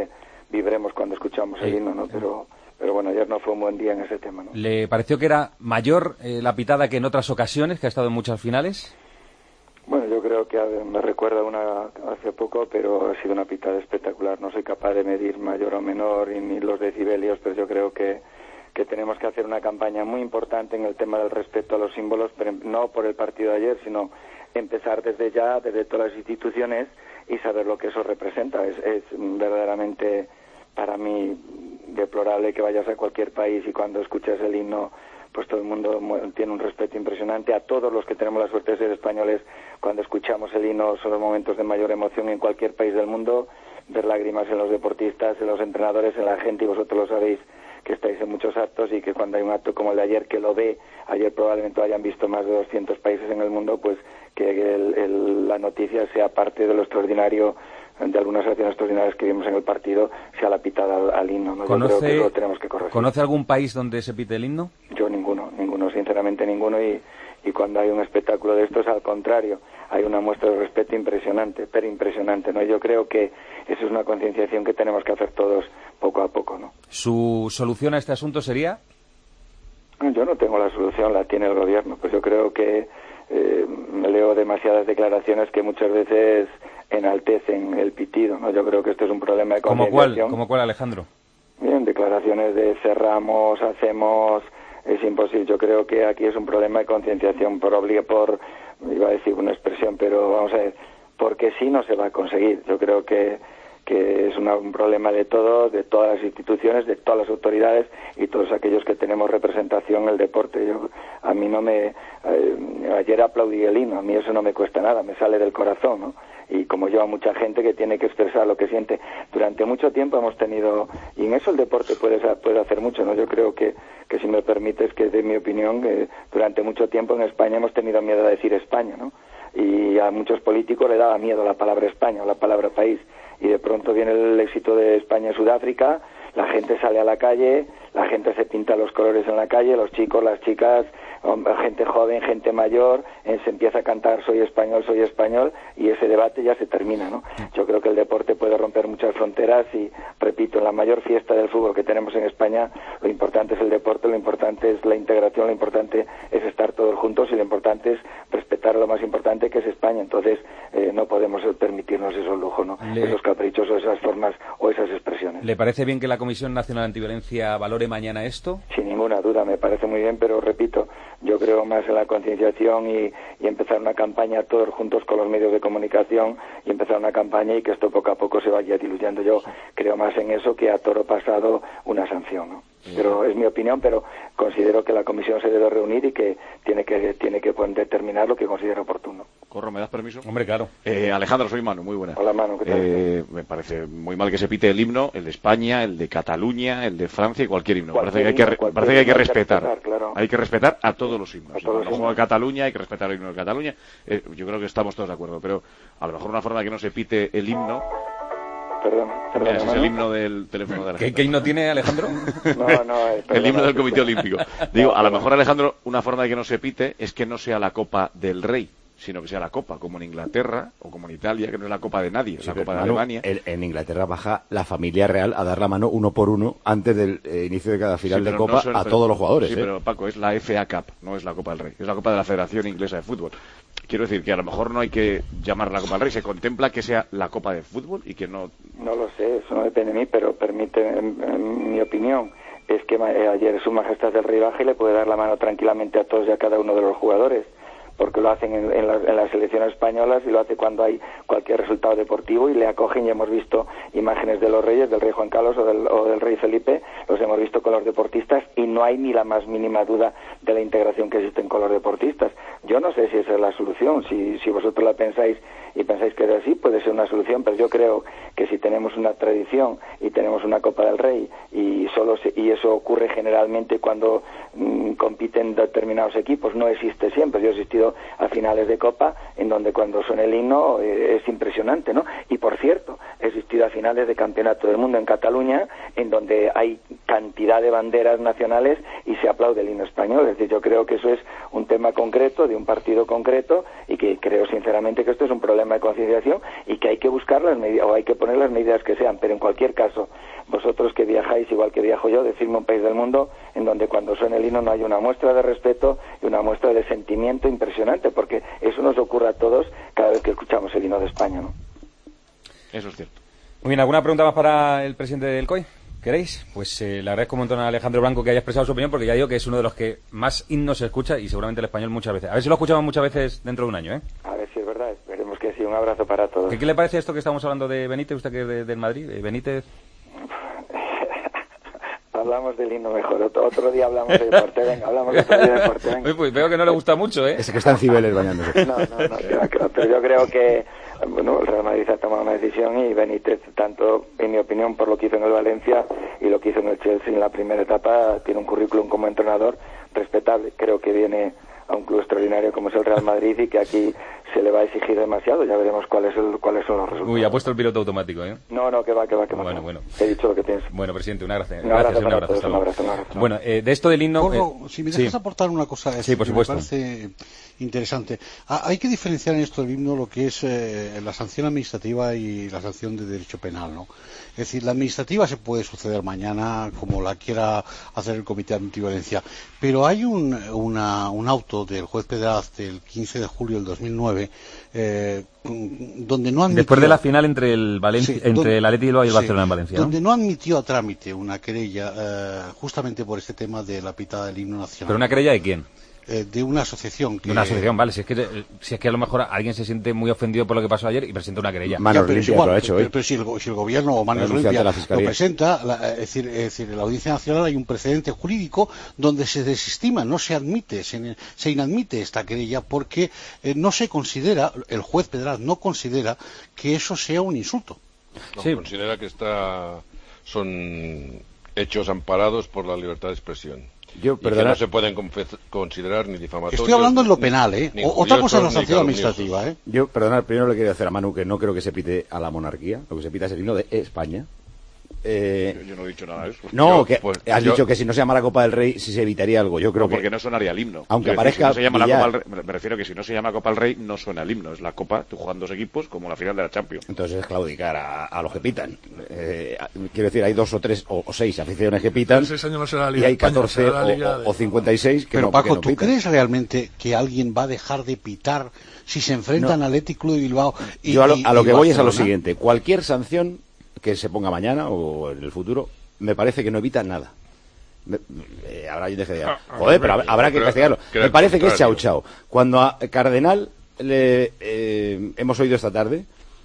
vibremos cuando escuchamos el himno, ¿no? Pero, pero bueno, ayer no fue un buen día en ese tema, ¿no? ¿Le pareció que era mayor eh, la pitada que en otras ocasiones, que ha estado en muchas finales? Bueno, yo creo que me recuerda una hace poco, pero ha sido una pitada espectacular. No soy capaz de medir mayor o menor ni los decibelios, pero yo creo que, que tenemos que hacer una campaña muy importante en el tema del respeto a los símbolos, pero no por el partido de ayer, sino empezar desde ya, desde todas las instituciones y saber lo que eso representa. Es, es verdaderamente para mí deplorable que vayas a cualquier país y cuando escuchas el himno, pues todo el mundo tiene un respeto impresionante. A todos los que tenemos la suerte de ser españoles, cuando escuchamos el himno son los momentos de mayor emoción en cualquier país del mundo, ver lágrimas en los deportistas, en los entrenadores, en la gente, y vosotros lo sabéis que estáis en muchos actos y que cuando hay un acto como el de ayer, que lo ve, ayer probablemente lo hayan visto más de doscientos países en el mundo, pues que el, el, la noticia sea parte de lo extraordinario, de algunas acciones extraordinarias que vimos en el partido, sea la pitada al, al himno, ¿no? ¿Conoce, Yo creo que lo tenemos que corregir. ¿Conoce algún país donde se pite el himno? Yo ninguno, ninguno, sinceramente ninguno, y, y cuando hay un espectáculo de estos, al contrario, hay una muestra de respeto impresionante, pero impresionante, ¿no? Yo creo que eso es una concienciación que tenemos que hacer todos poco a poco, ¿no? ¿Su solución a este asunto sería? Yo no tengo la solución, la tiene el gobierno. Pues yo creo que eh, leo demasiadas declaraciones que muchas veces enaltecen el pitido, ¿no? Yo creo que esto es un problema de concienciación. ¿Cómo cuál, ¿Cómo cuál, Alejandro? Bien, declaraciones de cerramos, hacemos, es imposible. Yo creo que aquí es un problema de concienciación por obliga, por, iba a decir una expresión, pero vamos a ver, porque sí no se va a conseguir. Yo creo que que es una, un problema de todo, de todas las instituciones, de todas las autoridades y todos aquellos que tenemos representación en el deporte. Yo, a mí no me... Eh, ayer aplaudí el himno, a mí eso no me cuesta nada, me sale del corazón, ¿no? Y como yo a mucha gente que tiene que expresar lo que siente. Durante mucho tiempo hemos tenido... Y en eso el deporte puede, puede hacer mucho, ¿no? Yo creo que, que si me permites que dé mi opinión, que durante mucho tiempo en España hemos tenido miedo a decir España, ¿no? Y a muchos políticos le daba miedo la palabra España o la palabra país. Y de pronto viene el éxito de España en Sudáfrica, la gente sale a la calle, la gente se pinta los colores en la calle, los chicos, las chicas, gente joven, gente mayor, eh, se empieza a cantar soy español, soy español, y ese debate ya se termina, ¿no? Yo creo que el deporte puede romper muchas fronteras y, repito, en la mayor fiesta del fútbol que tenemos en España, lo importante es el deporte, lo importante es la integración, lo importante es estar todos juntos y lo importante es respetar lo más importante que es España. Entonces, eh, no podemos permitirnos esos lujos, ¿no? Le... Esos caprichos o esas formas o esas expresiones. ¿Le parece bien que la Comisión Nacional Antiviolencia valore mañana esto? Sin ninguna duda, me parece muy bien, pero repito, yo creo más en la concienciación y, y empezar una campaña todos juntos con los medios de comunicación y empezar una campaña y que esto poco a poco se vaya diluyendo. Yo creo más en eso que a toro pasado una sanción, ¿no? Pero es mi opinión, pero considero que la comisión se debe reunir y que tiene que tiene que determinar lo que considera oportuno. Corro, ¿me das permiso? Hombre, claro. Eh, Alejandro, soy Manu, muy buena. Hola, Manu, ¿qué tal? Eh, me parece muy mal que se pite el himno, el de España, el de Cataluña, el de Francia y cualquier himno. Cualquier parece, que hay, que, parece que hay que respetar. Hay que respetar, claro. Hay que respetar a todos los himnos. A todos los himnos. de Cataluña, hay que respetar el himno de Cataluña. Eh, yo creo que estamos todos de acuerdo, pero a lo mejor una forma de que no se pite el himno... Perdón, perdón. Ese es el himno del teléfono de Alejandro. ¿Qué, ¿Qué himno tiene Alejandro? No, no, eh, el himno del Comité Olímpico. Digo, a lo mejor, Alejandro, una forma de que no se pite es que no sea la Copa del Rey, sino que sea la Copa, como en Inglaterra o como en Italia, que no es la Copa de nadie, es sí, la Copa de Manu, Alemania. El, en Inglaterra baja la familia real a dar la mano uno por uno antes del eh, inicio de cada final sí, de Copa no son, a pero, todos los jugadores. Sí, ¿eh? pero Paco, es la F A Cup, no es la Copa del Rey, es la Copa de la Federación Inglesa de Fútbol. Quiero decir que a lo mejor no hay que llamar la Copa del Rey, se contempla que sea la Copa de Fútbol y que no... No lo sé, eso no depende de mí, pero permite, en, en mi opinión, es que eh, ayer Su Majestad del Rey baja y le puede dar la mano tranquilamente a todos y a cada uno de los jugadores, porque lo hacen en, en, la, en las selecciones españolas y lo hace cuando hay cualquier resultado deportivo y le acogen, y hemos visto imágenes de los reyes, del rey Juan Carlos o del, o del rey Felipe, los hemos visto con los deportistas y no hay ni la más mínima duda de la integración que existe con los deportistas. Yo no sé si esa es la solución, si, si vosotros la pensáis y pensáis que es así, puede ser una solución, pero yo creo que si tenemos una tradición y tenemos una Copa del Rey y solo se, y eso ocurre generalmente cuando mmm, compiten determinados equipos, no existe siempre. Yo he asistido asistido a finales de Copa en donde cuando suena el himno eh, es impresionante, ¿no? Y por cierto, he asistido a finales de Campeonato del Mundo en Cataluña en donde hay cantidad de banderas nacionales y se aplaude el himno español. Es decir, yo creo que eso es un tema concreto de un partido concreto y que creo sinceramente que esto es un problema de concienciación y que hay que buscar las medidas o hay que poner las medidas que sean, pero en cualquier caso, vosotros que viajáis igual que viajo yo, decidme un país del mundo en donde cuando suena el himno no hay una muestra de respeto y una muestra de sentimiento impresionante, porque eso nos ocurre a todos cada vez que escuchamos el himno de España, ¿no? Eso es cierto. Muy bien, ¿alguna pregunta más para el presidente del C O I? ¿Queréis? Pues eh, le agradezco un montón a Alejandro Blanco que haya expresado su opinión, porque ya digo que es uno de los que más himnos se escucha y seguramente el español muchas veces. A ver si lo escuchamos muchas veces dentro de un año, ¿eh? A ver si es verdad, esperemos que sí. Un abrazo para todos. ¿Qué, qué le parece esto que estamos hablando de Benítez, usted que es de, del Madrid? ¿De Benítez? Hablamos del himno mejor, otro, otro día hablamos de deporte, venga, hablamos otro día de deporte, venga. Pues veo que no le gusta mucho, ¿eh? Ese que está en Cibeles bañándose. No, no, no, creo, pero yo creo que bueno, el Real Madrid ha tomado una decisión y Benítez, tanto en mi opinión por lo que hizo en el Valencia y lo que hizo en el Chelsea en la primera etapa, tiene un currículum como entrenador respetable. Creo que viene a un club extraordinario como es el Real Madrid y que aquí se le va a exigir demasiado. Ya veremos cuál es el, cuáles son los resultados. Uy, ha puesto el piloto automático, ¿eh? No, no, que va, que va, que va. Bueno, bueno. He dicho lo que pienso. Bueno, presidente, una gracia. Un abrazo Gracias, un para abrazo. todos, Hasta un luego. abrazo, un abrazo. Bueno, eh, de esto del himno... Porro, eh, si me dejas sí. aportar una cosa, Sí, por que me supuesto. parece interesante. Ah, hay que diferenciar en esto del himno lo que es eh, la sanción administrativa y la sanción de derecho penal, ¿no? Es decir, la administrativa se puede suceder mañana como la quiera hacer el Comité Antiviolencia, pero hay un, una, un auto del juez Pedraz del quince de julio del dos mil nueve eh, donde no admitió... Después de la final entre el Valencia, Sí, entre donde- el Athletic Bilbao y el sí, Barcelona en Valencia, ¿no? donde no admitió a trámite una querella eh, justamente por este tema de la pitada del himno nacional. ¿Pero una querella de quién? Eh, de una asociación que... De una asociación, vale. Si es, que, eh, si es que a lo mejor alguien se siente muy ofendido por lo que pasó ayer y presenta una querella. Ya, pero es igual, pero, pero si, el, go- si el gobierno o Manos Limpia lo presenta, la, es, decir, es decir, en la Audiencia Nacional hay un precedente jurídico donde se desestima, no se admite, se, se inadmite esta querella porque eh, no se considera, el juez Pedraz no considera que eso sea un insulto. No, considera que está, son hechos amparados por la libertad de expresión. Yo, y que perdona- no se pueden confe- considerar ni difamatorios. Estoy hablando en lo penal, ¿eh? ni O- otra cosa es la injuriosos, ni sanción calumniosos. administrativa, ¿eh? Yo, perdona, primero le quiero decir a Manu que no creo que se pite a la monarquía, lo que se pita es el himno de España. Eh, Yo, yo no he dicho nada de eso. no, Yo, que pues, has yo- dicho que si no se llama la Copa del Rey, si se evitaría algo. Yo creo No, que porque no sonaría el himno. Aunque Quiero decir, aparezca si no se llama la Villar. Copa del Rey, me refiero que si no se llama Copa del Rey, no suena el himno. Es la Copa, tú juegan dos equipos, como la final de la Champions. Entonces es claudicar a, a los que pitan. Eh, quiero decir, hay dos o tres o, o seis aficiones que pitan Ese año no será la Liga y hay de España, catorce será la o, Liga de- o cincuenta y seis que Pero no, Paco, que no ¿tú pitan. crees realmente que alguien va a dejar de pitar si se enfrentan al Athletic Club de Bilbao? Y, Yo a lo, y- a lo y que voy es a lo Barcelona? siguiente. Cualquier sanción que se ponga mañana o en el futuro, me parece que no evita nada. Me- eh, habrá alguien que diga, Ah, joder, pero creo- habrá que creo- castigarlo. creo Me al parece que es chau contrario. chau. Cuando a Cardenal le, eh, hemos oído esta tarde,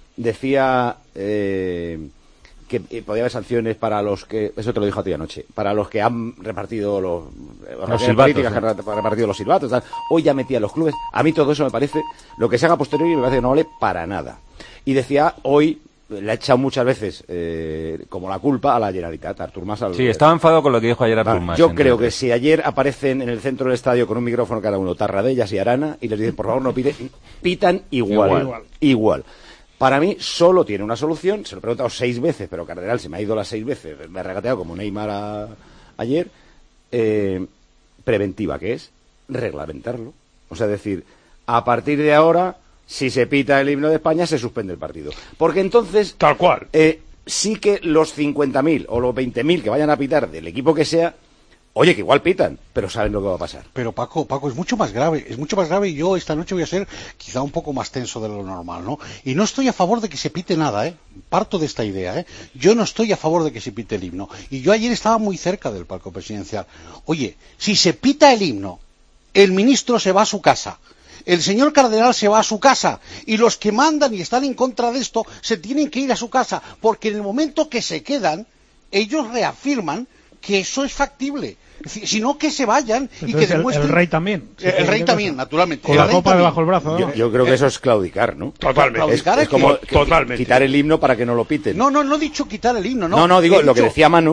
decía eh, que eh, podía haber sanciones para los que, eso te lo dijo a ti anoche, para los que han repartido los, eh, organizaciones silbatos, políticas ¿no? que han re- repartido los silbatos, tal. Hoy ya metía los clubes. A mí todo eso me parece, lo que se haga posteriori me parece que no vale para nada. Y decía hoy, le ha echado muchas veces eh, como la culpa a la Generalitat, a Artur Mas. al- Sí, estaba enfadado con lo que dijo ayer Artur Vale, Mas. yo en creo que Twitter. si ayer aparecen en el centro del estadio con un micrófono cada uno, Tarradellas y Arana, y les dicen, por favor, no piten, pitan igual. Igual. Igual. Igual. Para mí solo tiene una solución, se lo he preguntado seis veces, pero Cardenal se me ha ido las seis veces, me ha regateado como Neymar a- ayer, eh, preventiva, que es reglamentarlo. O sea, decir, a partir de ahora, si se pita el himno de España, se suspende el partido. Porque entonces... Tal cual. Eh, sí que los cincuenta mil o los veinte mil que vayan a pitar del equipo que sea, oye, que igual pitan, pero saben lo que va a pasar. Pero Paco, Paco, es mucho más grave, es mucho más grave y yo esta noche voy a ser quizá un poco más tenso de lo normal, ¿no? Y no estoy a favor de que se pite nada, ¿eh? Parto de esta idea, ¿eh? Yo no estoy a favor de que se pite el himno. Y yo ayer estaba muy cerca del palco presidencial. Oye, si se pita el himno, el ministro se va a su casa. El señor cardenal se va a su casa y los que mandan y están en contra de esto se tienen que ir a su casa porque en el momento que se quedan ellos reafirman que eso es factible. Es decir, sino que se vayan y Entonces, que el- demuestren... el rey también. El, el rey también, naturalmente. Con El la rey copa también. debajo del brazo, ¿no? Yo, yo creo que eso es claudicar, ¿no? Totalmente. Es, Claudicar es es como que- que- totalmente. quitar el himno para que no lo piten. No, no, no he dicho quitar el himno, no. no, no, digo He lo que dicho- decía Manu,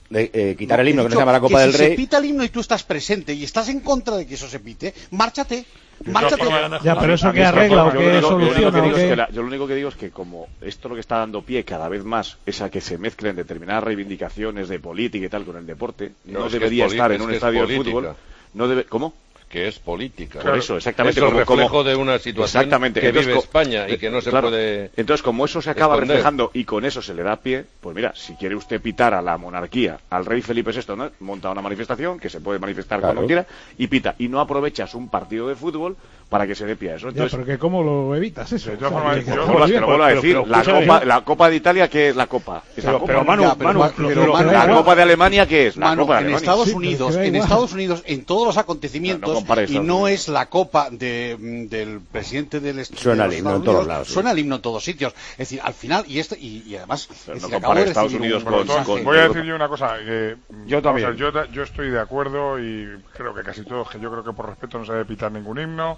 de eh, quitar no, el himno que dicho, no se llama la Copa que del si Rey. Si se pita el himno y tú estás presente y estás en contra de que eso se pite, márchate. Márchate. Ya, pero eso que arregla o que soluciona. Yo lo único que digo es que como esto lo que está dando pie cada vez más es a que se mezclen determinadas reivindicaciones de política y tal con el deporte, no, no debería estar en un estadio de fútbol. No debe, ¿cómo? Que es política. Por eso, exactamente. Es el como, reflejo como, de una situación exactamente. que Entonces, vive España y que no se claro, puede. Entonces, como eso se acaba esconder. reflejando y con eso se le da pie, pues mira, si quiere usted pitar a la monarquía, al rey Felipe sexto, ¿no? Monta una manifestación que se puede manifestar claro. cuando quiera y pita. Y no aprovechas un partido de fútbol para que se dé pie a eso. Entonces, ya, pero que ¿cómo lo evitas eso? De todas formas, o sea, yo, yo, yo, lo vuelvo a decir, pero, pero, la, Copa, la Copa de Italia, ¿qué es la Copa? ¿Es pero, la Copa? Pero, Manu, ya, pero, Manu, pero, pero, Manu, la Copa de Alemania, ¿qué es? La Manu, Copa de en Alemania. Estados Sí, Unidos, en igual. Estados Unidos, en todos los acontecimientos, no, no y no es la Copa de, del presidente del Estado. Suena el himno en todos lados. Suena el himno en todos sitios. Es decir, al final, y esto y, y además, pero es no decir, acabo de Estados Unidos un con, con, Voy a decir yo una cosa. Que, yo también. O sea, yo, yo estoy de acuerdo y creo que casi todos, que yo creo que por respeto no se debe pitar ningún himno.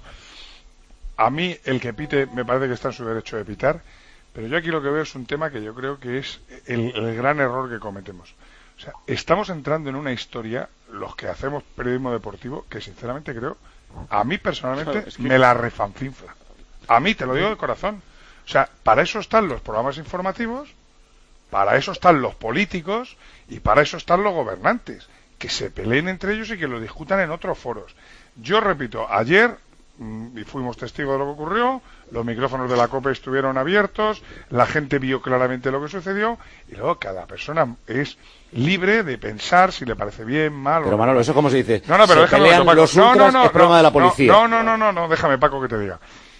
A mí, el que pite, me parece que está en su derecho de pitar, pero yo aquí lo que veo es un tema que yo creo que es el, el gran error que cometemos. O sea, estamos entrando en una historia, los que hacemos periodismo deportivo, que sinceramente creo, a mí personalmente, claro, es que... me la refanfinfla. A mí, te lo digo de corazón. O sea, para eso están los programas informativos, para eso están los políticos y para eso están los gobernantes, que se peleen entre ellos y que lo discutan en otros foros. Yo repito, ayer... y fuimos testigos de lo que ocurrió, los micrófonos de la COPE estuvieron abiertos, la gente vio claramente lo que sucedió y luego cada persona es libre de pensar si le parece bien, mal. Pero Manolo, ¿eso cómo se dice? No, no, pero se déjame pelean Paco. los ultras, no, no, no, es problema no, de la policía. No, no, no, no, no, déjame Paco que te diga.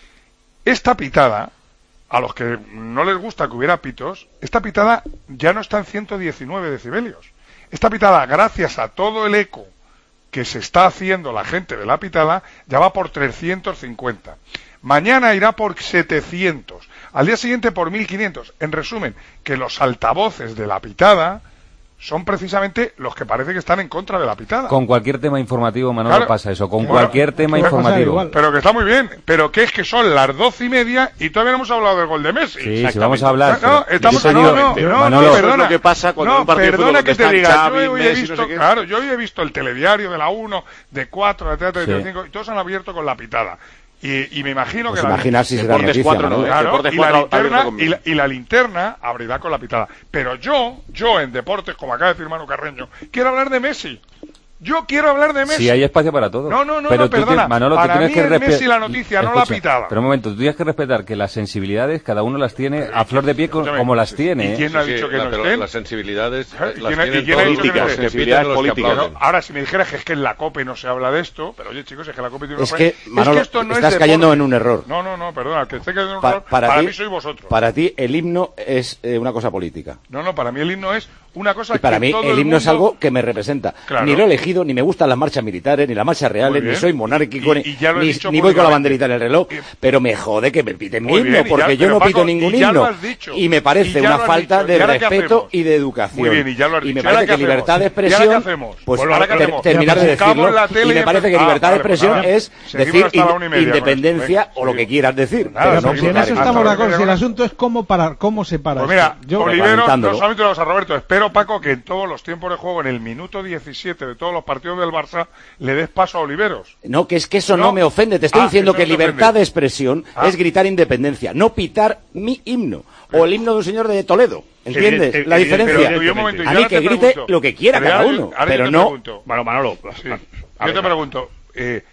Esta pitada, a los que no les gusta que hubiera pitos, esta pitada ya no está en ciento diecinueve decibelios. Esta pitada, gracias a todo el eco que se está haciendo la gente de la pitada, ya va por trescientos cincuenta. Mañana irá por setecientos. Al día siguiente por mil quinientos. En resumen, que los altavoces de la pitada son precisamente los que parece que están en contra de la pitada. Con cualquier tema informativo, Manolo, claro, pasa eso. Con bueno, cualquier tema informativo. Pero que está muy bien. Pero que es que son las doce y media y todavía no hemos hablado del gol de Messi. Sí, sí, vamos a hablar. No, no, estamos, no, no, no, Manolo, no, perdona. Lo que pasa cuando no, un partido perdona que te diga. Xavi, yo hoy he visto, no sé claro, yo hoy he visto el telediario de la uno, de cuatro, de tres, de cinco, y todos han abierto con la pitada. Y, y me imagino pues que imagina la, si será noticia, cuatro, ¿no? Claro, y, la linterna, y, la, y la linterna abrirá con la pitada. Pero yo, yo en deportes, como acaba de decir Manu Carreño, quiero hablar de Messi. Yo quiero hablar de Messi. Sí, hay espacio para todo. No, no, no, pero no perdona. Te, Manolo, para tú tienes mí que es respetar. Messi la noticia, Escucha, no la pitada. Pero un momento, tú tienes que respetar que las sensibilidades, cada uno las tiene a flor de pie con, como las tiene. ¿Y quién ¿eh? ha dicho sí, que la, no pero estén? Las sensibilidades ¿Eh? las ¿Quién, tienen ¿y quién ha dicho políticas, que no sensibilidades políticas. No, ahora, si me dijeras que es que en la COPE no se habla de esto, pero oye, chicos, es que la COPE tiene es una... que, Manolo, es que esto no estás es cayendo en un error. No, no, no, perdona, que esté cayendo en un pa error, para, para ti, mí sois vosotros. Para ti, el himno es eh, una cosa política. No, no, para mí el himno es una cosa y para que mí todo el himno el mundo... es algo que me representa. Claro. Ni lo he elegido, ni me gustan las marchas militares, ni las marchas reales, ni soy monárquico, y, y ni, ni voy con la banderita en el reloj, y, pero me jode que me piten mi himno, porque ya, yo no Paco, pito ningún himno. Y me parece y una falta dicho. de respeto y de educación. Muy bien, y, ya lo has y me dicho. parece que hacemos? libertad de expresión, pues ter, terminar de decirlo, y me parece que libertad de expresión es decir independencia o lo que quieras decir. Si en eso estamos de acuerdo, si el asunto es cómo parar, cómo se para. Pues mira, Olivero, no solamente lo vas a Roberto, espero, Paco, que en todos los tiempos de juego, en el minuto diecisiete de todos los partidos del Barça, le des paso a Oliveros. No, que es que eso no, no me ofende. Te estoy ah, diciendo que libertad ofende. de expresión ah. es gritar independencia, no pitar mi himno o el himno de un señor de Toledo. ¿Entiendes? El, el, la el, diferencia. Pero, pero, momento, a mí que grite pregunto, lo que quiera cada uno, ahora pero yo no. Pregunto, bueno, Manolo, sí, yo te pregunto, eh,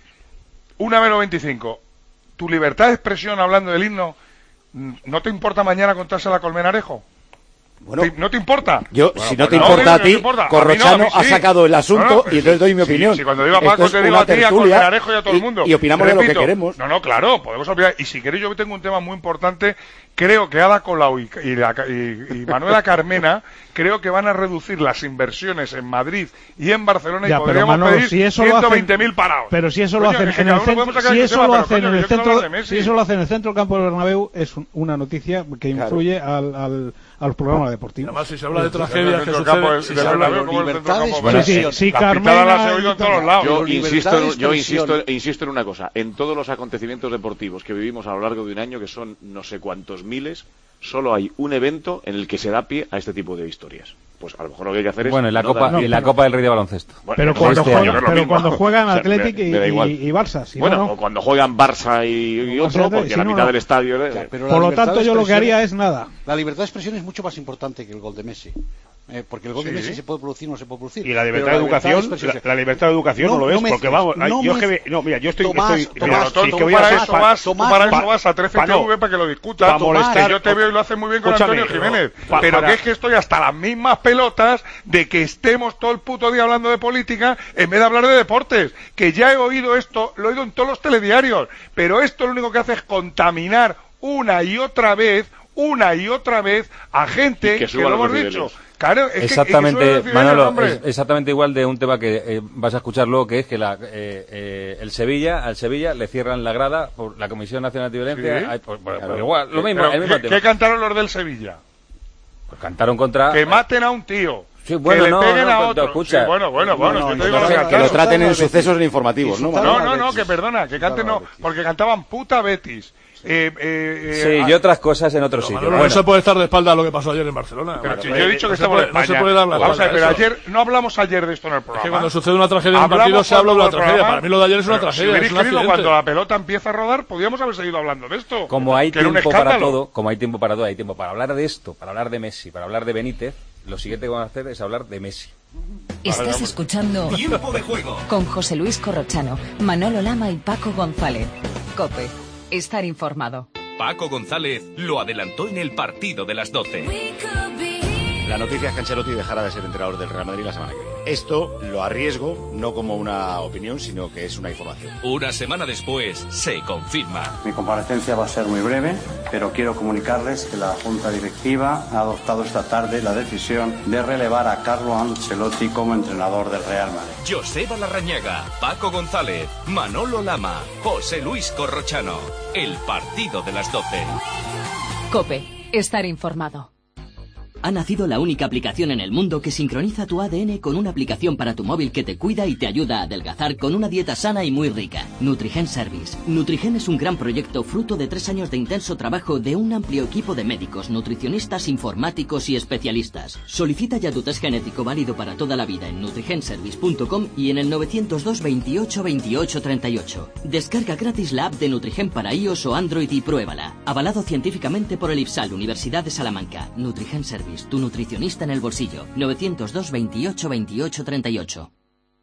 una menos veinticinco, ¿tu libertad de expresión hablando del himno no te importa mañana contársela a Colmenarejo? Bueno, ¿No te importa? Yo, bueno, si no pues te no, importa no, a ti, no importa. Corrochano a no, a ha sí. sacado el asunto no, no, y entonces doy mi sí, opinión. Si cuando digo a Paco te digo a ti, a Colmenarejo y a todo el mundo. Y, y opinamos Repito, de lo que queremos. No, no, claro, podemos opinar. Y si queréis, yo tengo un tema muy importante. Creo que Ada Colau y, y, la, y, y Manuela Carmena creo que van a reducir las inversiones en Madrid y en Barcelona ya, y podríamos Manolo, pedir si ciento veinte mil parados. Pero si eso lo hacen en el centro, si eso lo hacen en el centro, si eso lo hacen en el centro del campo del Bernabéu, es un, una noticia que influye claro. al, al, a los programas deportivos. Además, si se habla de tragedias que suceden, si se habla de libertades, bueno, sí, sí, Carmena las he oído en todos lados. Yo insisto, yo insisto, insisto en una cosa. En todos los acontecimientos deportivos que vivimos a lo largo de un año, que son no sé cuántos miles, solo hay un evento en el que se da pie a este tipo de historias. pues a lo mejor lo que hay que hacer es... Bueno, en la, no Copa, dar... y la Copa del Rey de baloncesto. Bueno, pero cuando, este juegan, pero mismo. cuando juegan Athletic o sea, me, me y, y, y Barça. Si bueno, no, no. o cuando juegan Barça y, y otro, porque si la no, mitad no. del estadio... ¿eh? Claro, por lo tanto, yo lo que haría es nada. La libertad de expresión es mucho más importante que el gol de Messi. Eh, porque el gol sí. de Messi se puede producir o no se puede producir. Y la libertad de educación, la, la libertad de educación no, no lo ves, no porque vamos, no yo es que no, mira, yo estoy, Tomás, estoy Tomás, mira, tú, que voy para a eso vas, tú para eso vas a trece T V para que lo discutas, para molestar, que yo te veo y lo haces muy bien con Antonio Jiménez, pa, pero para... que es que estoy hasta las mismas pelotas de que estemos todo el puto día hablando de política en vez de hablar de deportes, que ya he oído esto, lo he oído en todos los telediarios, pero esto lo único que hace es contaminar una y otra vez, una y otra vez a gente que, que lo hemos dicho. Claro, es exactamente, que, es que Manolo, es exactamente igual de un tema que eh, vas a escuchar luego, que es que la, eh, eh, el Sevilla, al Sevilla le cierran la grada por la Comisión Nacional de Violencia. ¿Sí? Hay, por, por, por igual, lo mismo, pero, el mismo ¿qué, tema. ¿Qué cantaron los del Sevilla? Pues cantaron contra... Que maten a un tío. Sí, bueno, que le no, peguen no, a no, otro. escucha. Sí, bueno, bueno, bueno. No, yo no, te digo no, que, que, que lo traten en sucesos informativos, ¿no? No, no, no, que perdona, que canten no, porque cantaban puta Betis. Eh, eh, sí, eh, y otras cosas en otros sitios. Bueno. No se puede estar de espalda a lo que pasó ayer en Barcelona. Pero bueno, si pues, yo he dicho que no estamos en España. No se puede dar la Vamos a ver, pero eso. ayer no hablamos ayer de esto en el programa. Es que cuando sucede una tragedia en un partido se habla de una tragedia. Para mí lo de ayer es una tragedia. Si hubierais es un querido, cuando la pelota empieza a rodar, podríamos haber seguido hablando de esto. Como hay tiempo para todo, como hay tiempo para todo, hay tiempo para hablar de esto, para hablar de Messi, para hablar de Benítez, lo siguiente que vamos a hacer es hablar de Messi. Estás escuchando Tiempo de Juego con José Luis Corrochano, Manolo Lama y Paco González. COPE. Estar informado. Paco González lo adelantó en el partido de las doce. La noticia es que Ancelotti dejará de ser entrenador del Real Madrid la semana que viene. Esto lo arriesgo, no como una opinión, sino que es una información. Una semana después, se confirma. Mi comparecencia va a ser muy breve, pero quiero comunicarles que la Junta Directiva ha adoptado esta tarde la decisión de relevar a Carlo Ancelotti como entrenador del Real Madrid. Joseba Larrañaga, Paco González, Manolo Lama, José Luis Corrochano. El partido de las doce. COPE. Estar informado. Ha nacido la única aplicación en el mundo que sincroniza tu A D N con una aplicación para tu móvil que te cuida y te ayuda a adelgazar con una dieta sana y muy rica. Nutrigen Service. Nutrigen es un gran proyecto fruto de tres años de intenso trabajo de un amplio equipo de médicos, nutricionistas, informáticos y especialistas. Solicita ya tu test genético válido para toda la vida en nutrigen service punto com y en el nueve cero dos, veintiocho, veintiocho, treinta y ocho. Descarga gratis la app de Nutrigen para iOS o Android y pruébala. Avalado científicamente por el IFSAL, Universidad de Salamanca. Nutrigen Service. Tu nutricionista en el bolsillo. nueve cero dos, veintiocho, veintiocho, treinta y ocho.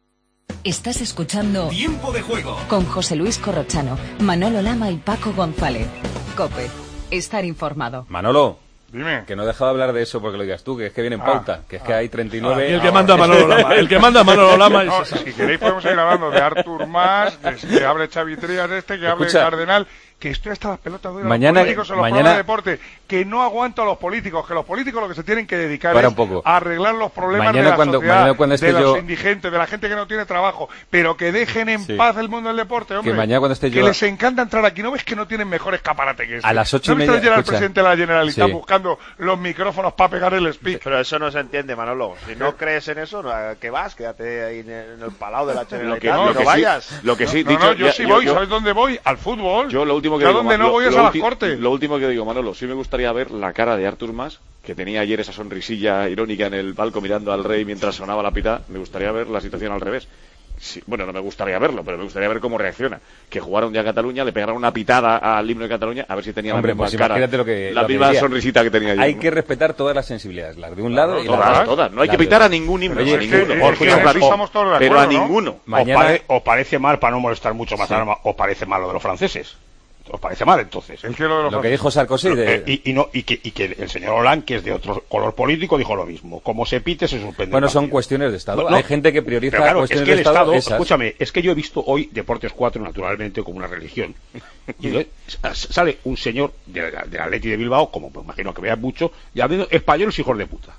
Estás escuchando Tiempo de Juego con José Luis Corrochano, Manolo Lama y Paco González. COPE. Estar informado. Manolo. Dime. Que no he dejado de hablar de eso porque lo digas tú, que es que viene en pauta, ah, que es que ah, hay treinta y nueve... Ah, y el que manda Manolo Lama, el que manda Manolo Lama... No, si queréis podemos seguir hablando de Artur Mas, de que hable Xavi Trias este, que hable Escucha, Cardenal... Que estoy hasta las pelotas de mañana, los políticos en los mañana, programas de deporte, que no aguanto a los políticos, que los políticos lo que se tienen que dedicar es a arreglar los problemas mañana de la cuando, sociedad, cuando de los yo... indigentes, de la gente que no tiene trabajo, pero que dejen en sí. paz el mundo del deporte, hombre. Que mañana cuando esté que yo... les encanta entrar aquí, ¿no ves que no tienen mejor escaparate que este? A las ocho ¿No y media... ¿No al presidente de la Generalitat sí. buscando los micrófonos para pegar el speech? Pero eso no se entiende, Manolo. Si no crees en eso, ¿qué vas? Quédate ahí en el palau de la Generalitat, no, no vayas. Lo que sí, no, dicho, no, yo ya, sí yo, voy, yo, ¿sabes dónde voy? Al fútbol. Yo lo último que yo digo, donde no voy es a la corte. Lo último que digo, Manolo, sí me gustaría ver la cara de Artur Mas, que tenía ayer esa sonrisilla irónica en el palco mirando al rey mientras sonaba la pita. Me gustaría ver la situación al revés. Sí, bueno, no me gustaría verlo, pero me gustaría ver cómo reacciona. Que jugara un día a Cataluña, le pegaran una pitada al himno de Cataluña, a ver si tenía Hombre, la misma pues cara, lo que, la lo misma que sonrisita que tenía ayer. Hay ¿no? que respetar todas las sensibilidades, las de un lado no, y todas, las todas, todas. No hay que pitar a ningún himno, Oye, a ninguno. Es que, es que claro, todos de acuerdo, pero a ¿no? ninguno. Mañana... O, pare, o parece mal, para no molestar mucho más, sí. O parece mal lo de los franceses. ¿Os parece mal entonces? ¿El que lo, de lo que dijo Sarkozy de... y, y, no, y, que, y que el señor Hollande, que es de otro color político, dijo lo mismo. Como se pite, se suspende. Bueno, son cuestiones de Estado. No, no, Hay gente que prioriza claro, cuestiones es que el de Estado. Estado escúchame, es que yo he visto hoy Deportes cuatro, naturalmente, como una religión. Y entonces sale un señor de la, de la Atleti de Bilbao, como me imagino que vea mucho, y hablando españoles hijos de puta.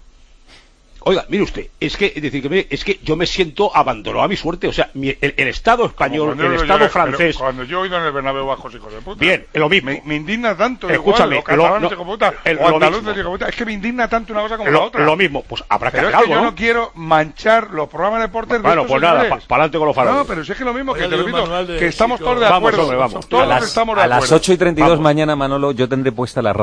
Oiga, mire usted, es que, es decir, que es que yo me siento abandonado a mi suerte, o sea, mi, el, el Estado español, el Estado yo, francés... Cuando yo he oído en el Bernabéu bajos hijos de puta... Bien, lo mismo. Me, me indigna tanto, escúchame, igual, lo catalán no, hijos de puta, el, o andaluz de hijos de puta, es que me indigna tanto una cosa como lo, la otra. Lo mismo, pues habrá que pero hacer es que algo, yo ¿no? no quiero manchar los programas de deportes bueno, de estos pues nada, señores. para adelante con los faroles. No, pero si es que lo mismo, que Oye, te repito, de que estamos chico. todos de acuerdo. Vamos, hombre, vamos. Todos a las, estamos de a acuerdo. las ocho y treinta y dos mañana, Manolo, yo tendré puesta la radio.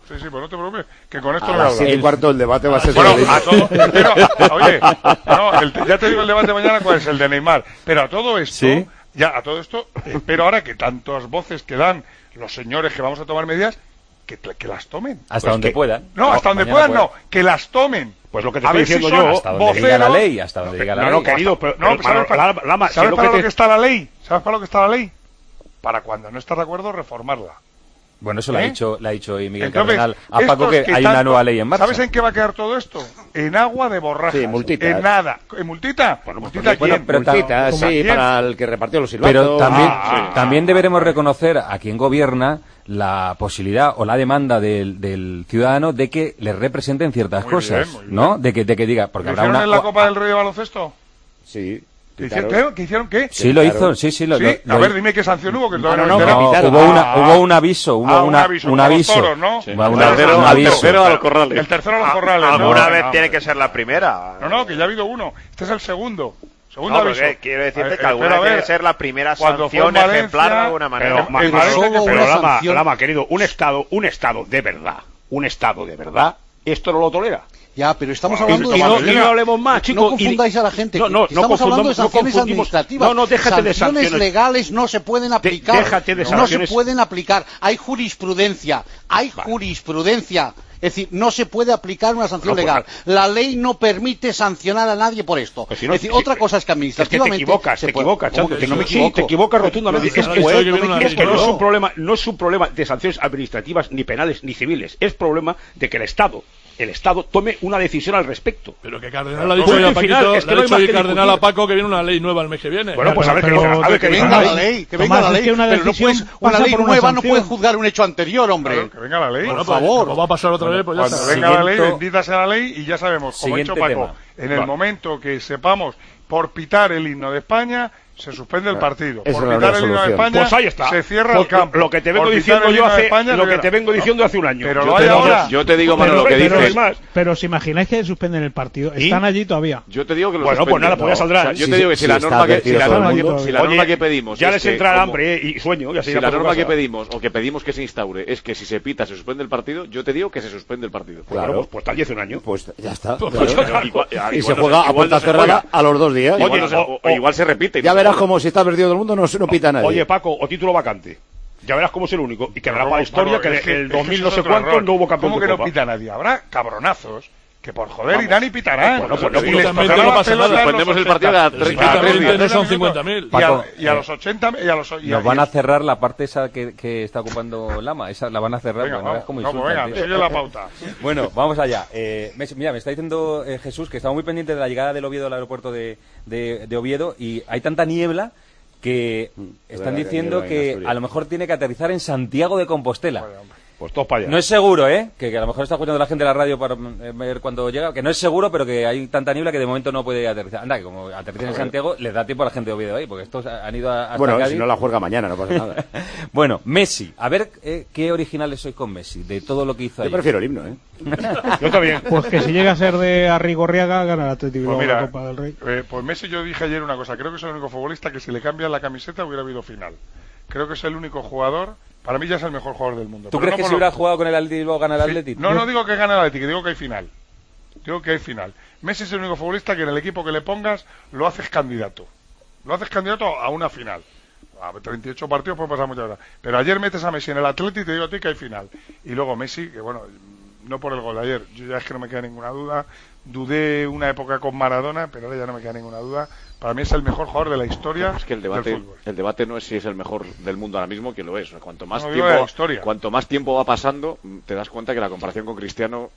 Sí, sí, pues no te preocupes, que con esto a no las siete y cuarto el debate va a ser... Bueno, a todo, pero, oye, no, el, ya te digo el debate mañana cuál es el de Neymar, pero a todo esto, ¿sí? ya a todo esto, espero ahora que tantas voces que dan los señores que vamos a tomar medidas, que, que las tomen. Hasta pues donde que, puedan. No, hasta donde puedan no, que las tomen. Pues lo que te estoy diciendo yo, hasta donde diga la ley, hasta donde diga la ley. No, no, querido, pero, no, pero, ¿sabes para, la, la, la, ¿sabes si para lo que, lo te... que está la ley? ¿Sabes para lo que está la ley? Para cuando no estás de acuerdo, reformarla. Bueno, eso ¿Eh? lo ha dicho, lo ha dicho hoy Miguel Entonces, Cardenal a Paco que, que hay tanto, una nueva ley en marcha. ¿Sabes en qué va a quedar todo esto? En agua de borrajas. Sí, multita. En nada. ¿En multita? Bueno, ¿Multita bueno, quién? pero multita, sí, ¿quién? para el que repartió los silbatos. Pero también, ah, sí. también deberemos reconocer a quien gobierna la posibilidad o la demanda del, del ciudadano de que le representen ciertas muy cosas, bien, bien. ¿no? De que, de que diga, porque ¿Lo habrá hicieron una en la Copa del Rey de baloncesto? Sí. ¿Qué hicieron, ¿Qué hicieron qué? Sí, lo hizo, sí, sí. Lo, ¿Sí? lo, a lo, ver, dime qué sanción hubo. Que no, no, no, no, no, hubo, una, hubo un aviso, hubo ah, una, un aviso. Un aviso. Toros, ¿no? Sí. Un tercero, un aviso. El tercero a los corrales. El tercero a los corrales. Alguna no, vez no, tiene no, que ser la primera. No, no, que ya ha habido uno. Este es el segundo. Segundo No, aviso. quiero decirte Eh, que alguna pero vez a ver, tiene que ser la primera cuando sanción fue en Valencia, ejemplar de alguna manera. Pero, Pero, pero, solo pero una Lama, sanción. Lama, querido, un Estado, un Estado de verdad, un Estado de verdad, esto no lo tolera. Ya, pero estamos Y, hablando y de... no, y no hablemos más, no, chicos. no confundáis a la gente. No, no, estamos no hablando de sanciones no administrativas. No, no, déjate de sanciones sanciones legales no se pueden aplicar. De, déjate de no sanciones. se pueden aplicar. Hay jurisprudencia. Hay vale. jurisprudencia. Es decir, no se puede aplicar una sanción no, legal. Pues, la ley no permite sancionar a nadie por esto. Pues si no, es decir, si, otra cosa es que administrativamente... Es que te equivocas, te equivocas, Chanto, que no me equivoco. Te equivocas rotundamente. Es que, no, es, no, es que no es un problema, no es un problema de sanciones administrativas, ni penales, ni civiles. Es problema de que el Estado el Estado tome una decisión al respecto. Pero que Cardenal ha dicho ya a Paquito, es que no hay más que Cardenal a Paco que viene una ley nueva el mes que viene. Bueno, pues a ver, pero, que, a ver que, que venga la ley, que venga la ley, pero no puedes, una ley nueva no puede juzgar un hecho anterior, hombre. Claro, que venga la ley. Bueno, por pues, favor. Como va a pasar otra vez, pues ya Cuando está. venga la ley, bendita sea la ley y ya sabemos, como ha dicho Paco, tema. en el vale. momento que sepamos por pitar el himno de España, se suspende el partido. Esa Por es pitar la el himno de España, pues ahí está. se cierra pues el campo. Lo que te vengo por diciendo yo hace, España, lo que te vengo diciendo hace un año. Pero yo, lo te hay digo, ahora. Yo te digo, Manu, pero, lo que pero, dices. pero, pero si imagináis que suspenden el partido, ¿Y? están allí todavía. Yo te digo que lo bueno, pues nada, pues ya saldrán. O sea, yo sí, te digo que si, sí, la norma que, si la norma, que, si la norma Oye, que pedimos ya es les que, entrará como, hambre y sueño, ya se si la norma que casa. pedimos o que pedimos que se instaure es que si se pita se suspende el partido, yo te digo que se suspende el partido. Claro, pues, pues tal y hace un año. Pues ya está. Pues, claro. Igual, Y igual se no juega se, a puerta no cerrada a los dos días. Oye, Igual, no se, o, o igual se repite. Ya verás como si está perdido todo el mundo no, no pita nadie. Oye, Paco, o título vacante. Ya verás cómo es el único. Y quedará Pero, para la historia pero, que, es que el es dos mil que no es sé otro cuánto error. no hubo campeón ¿Cómo de que no Copa? pita nadie? Habrá cabronazos que por joder Vamos. irán y pitarán. Bueno, pues no, y pues les no pasará no la pasa pelota nada. a los Suspendemos el ochenta. partido cada tres- cada tres días. no son cincuenta mil. Y a, Paco, y a eh, los ochenta y a los y a- Nos van a cerrar la parte esa que, que está ocupando Lama, esa la van a cerrar. Venga, bueno, vamos, como no, pues insultan, venga, tío. sigue la pauta. Bueno, vamos allá. Eh, me, mira, me está diciendo eh, Jesús que estamos muy pendientes de la llegada del Oviedo al aeropuerto de, de, de Oviedo y hay tanta niebla que están verdad, diciendo que que Asturias. a lo mejor tiene que aterrizar en Santiago de Compostela. Pues todos para allá. No es seguro, ¿eh? Que, que a lo mejor está escuchando la gente de la radio para eh, ver cuando llega. Que no es seguro, pero que hay tanta niebla que de momento no puede aterrizar. Anda, que como aterrizan en Santiago, les da tiempo a la gente de Oviedo ahí, porque estos han ido a, hasta Bueno, Cádiz. si no la juega mañana, no pasa nada. Bueno, Messi. A ver eh, qué originales sois con Messi, de todo lo que hizo Yo ayer. prefiero el himno, ¿eh? Yo también. Pues que si llega a ser de Arrigorriaga, gana el Atlético Pues Bilbao la mira, Copa del Rey. eh, pues Messi yo dije ayer una cosa, creo que es el único futbolista que si le cambian la camiseta hubiera habido final. Creo que es el único jugador, para mí ya es el mejor jugador del mundo. ¿Tú Pero crees no que por si lo- hubiera jugado con el Atlético Bilbao gana el Sí, Atlético? No, no digo que gane el Atlético, digo que hay final. Digo que hay final. Messi es el único futbolista que en el equipo que le pongas lo haces candidato. Lo haces candidato a una final. A treinta y ocho partidos puede pasar muchas horas. Pero ayer metes a Messi en el Atlético y te digo a ti que hay final. Y luego Messi, que bueno, no por el gol de ayer, yo ya es que no me queda ninguna duda. Dudé una época con Maradona, pero ahora ya no me queda ninguna duda. Para mí es el mejor jugador de la historia Es que el del debate, fútbol. el debate no es si es el mejor del mundo ahora mismo, que lo es. O sea, cuanto más No, digo de la tiempo, historia. cuanto más tiempo va pasando, te das cuenta que la comparación con Cristiano,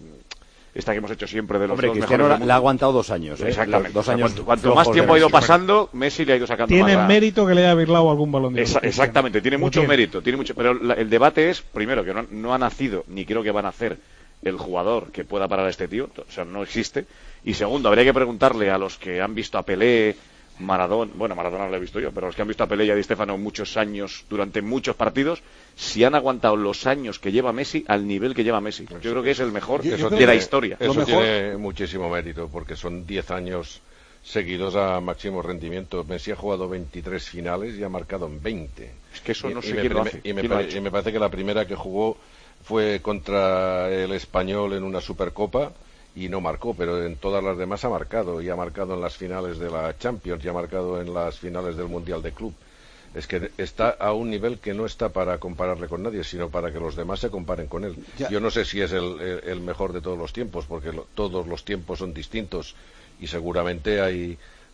esta que hemos hecho siempre de los Hombre, dos Cristiano mejores la, del mundo. la ha aguantado dos años, ¿eh? Exactamente. Dos O sea, años cuanto cuanto flojos más de tiempo ha ido Messi. pasando, Messi le ha ido sacando Tiene más la- mérito que le haya birlado algún balón de oro. Esa- exactamente, tiene Lo mucho tiene. mérito, tiene mucho, pero la- el debate es, primero, que no, no ha nacido, ni creo que van a hacer el jugador que pueda parar a este tío, o sea, no existe. Y segundo, habría que preguntarle a los que han visto a Pelé, Maradona, bueno, Maradona no lo he visto yo, pero los que han visto a Pelé y a Di Stéfano muchos años, durante muchos partidos, si han aguantado los años que lleva Messi al nivel que lleva Messi. Yo creo que es el mejor Eso de tiene- la historia. Eso tiene muchísimo mérito, porque son diez años seguidos a máximo rendimiento. Messi ha jugado veintitrés finales y ha marcado en veinte. Es que eso no Y- sé y me- quién lo me- hace. Y me, ¿Quién lo ha pare- hecho? y me parece que la primera que jugó fue contra el Español en una Supercopa y no marcó, pero en todas las demás ha marcado, y ha marcado en las finales de la Champions, y ha marcado en las finales del Mundial de Club. Es que está a un nivel que no está para compararle con nadie, sino para que los demás se comparen con él. Ya. Yo no sé si es el, el, el mejor de todos los tiempos, porque lo, todos los tiempos son distintos, y seguramente hay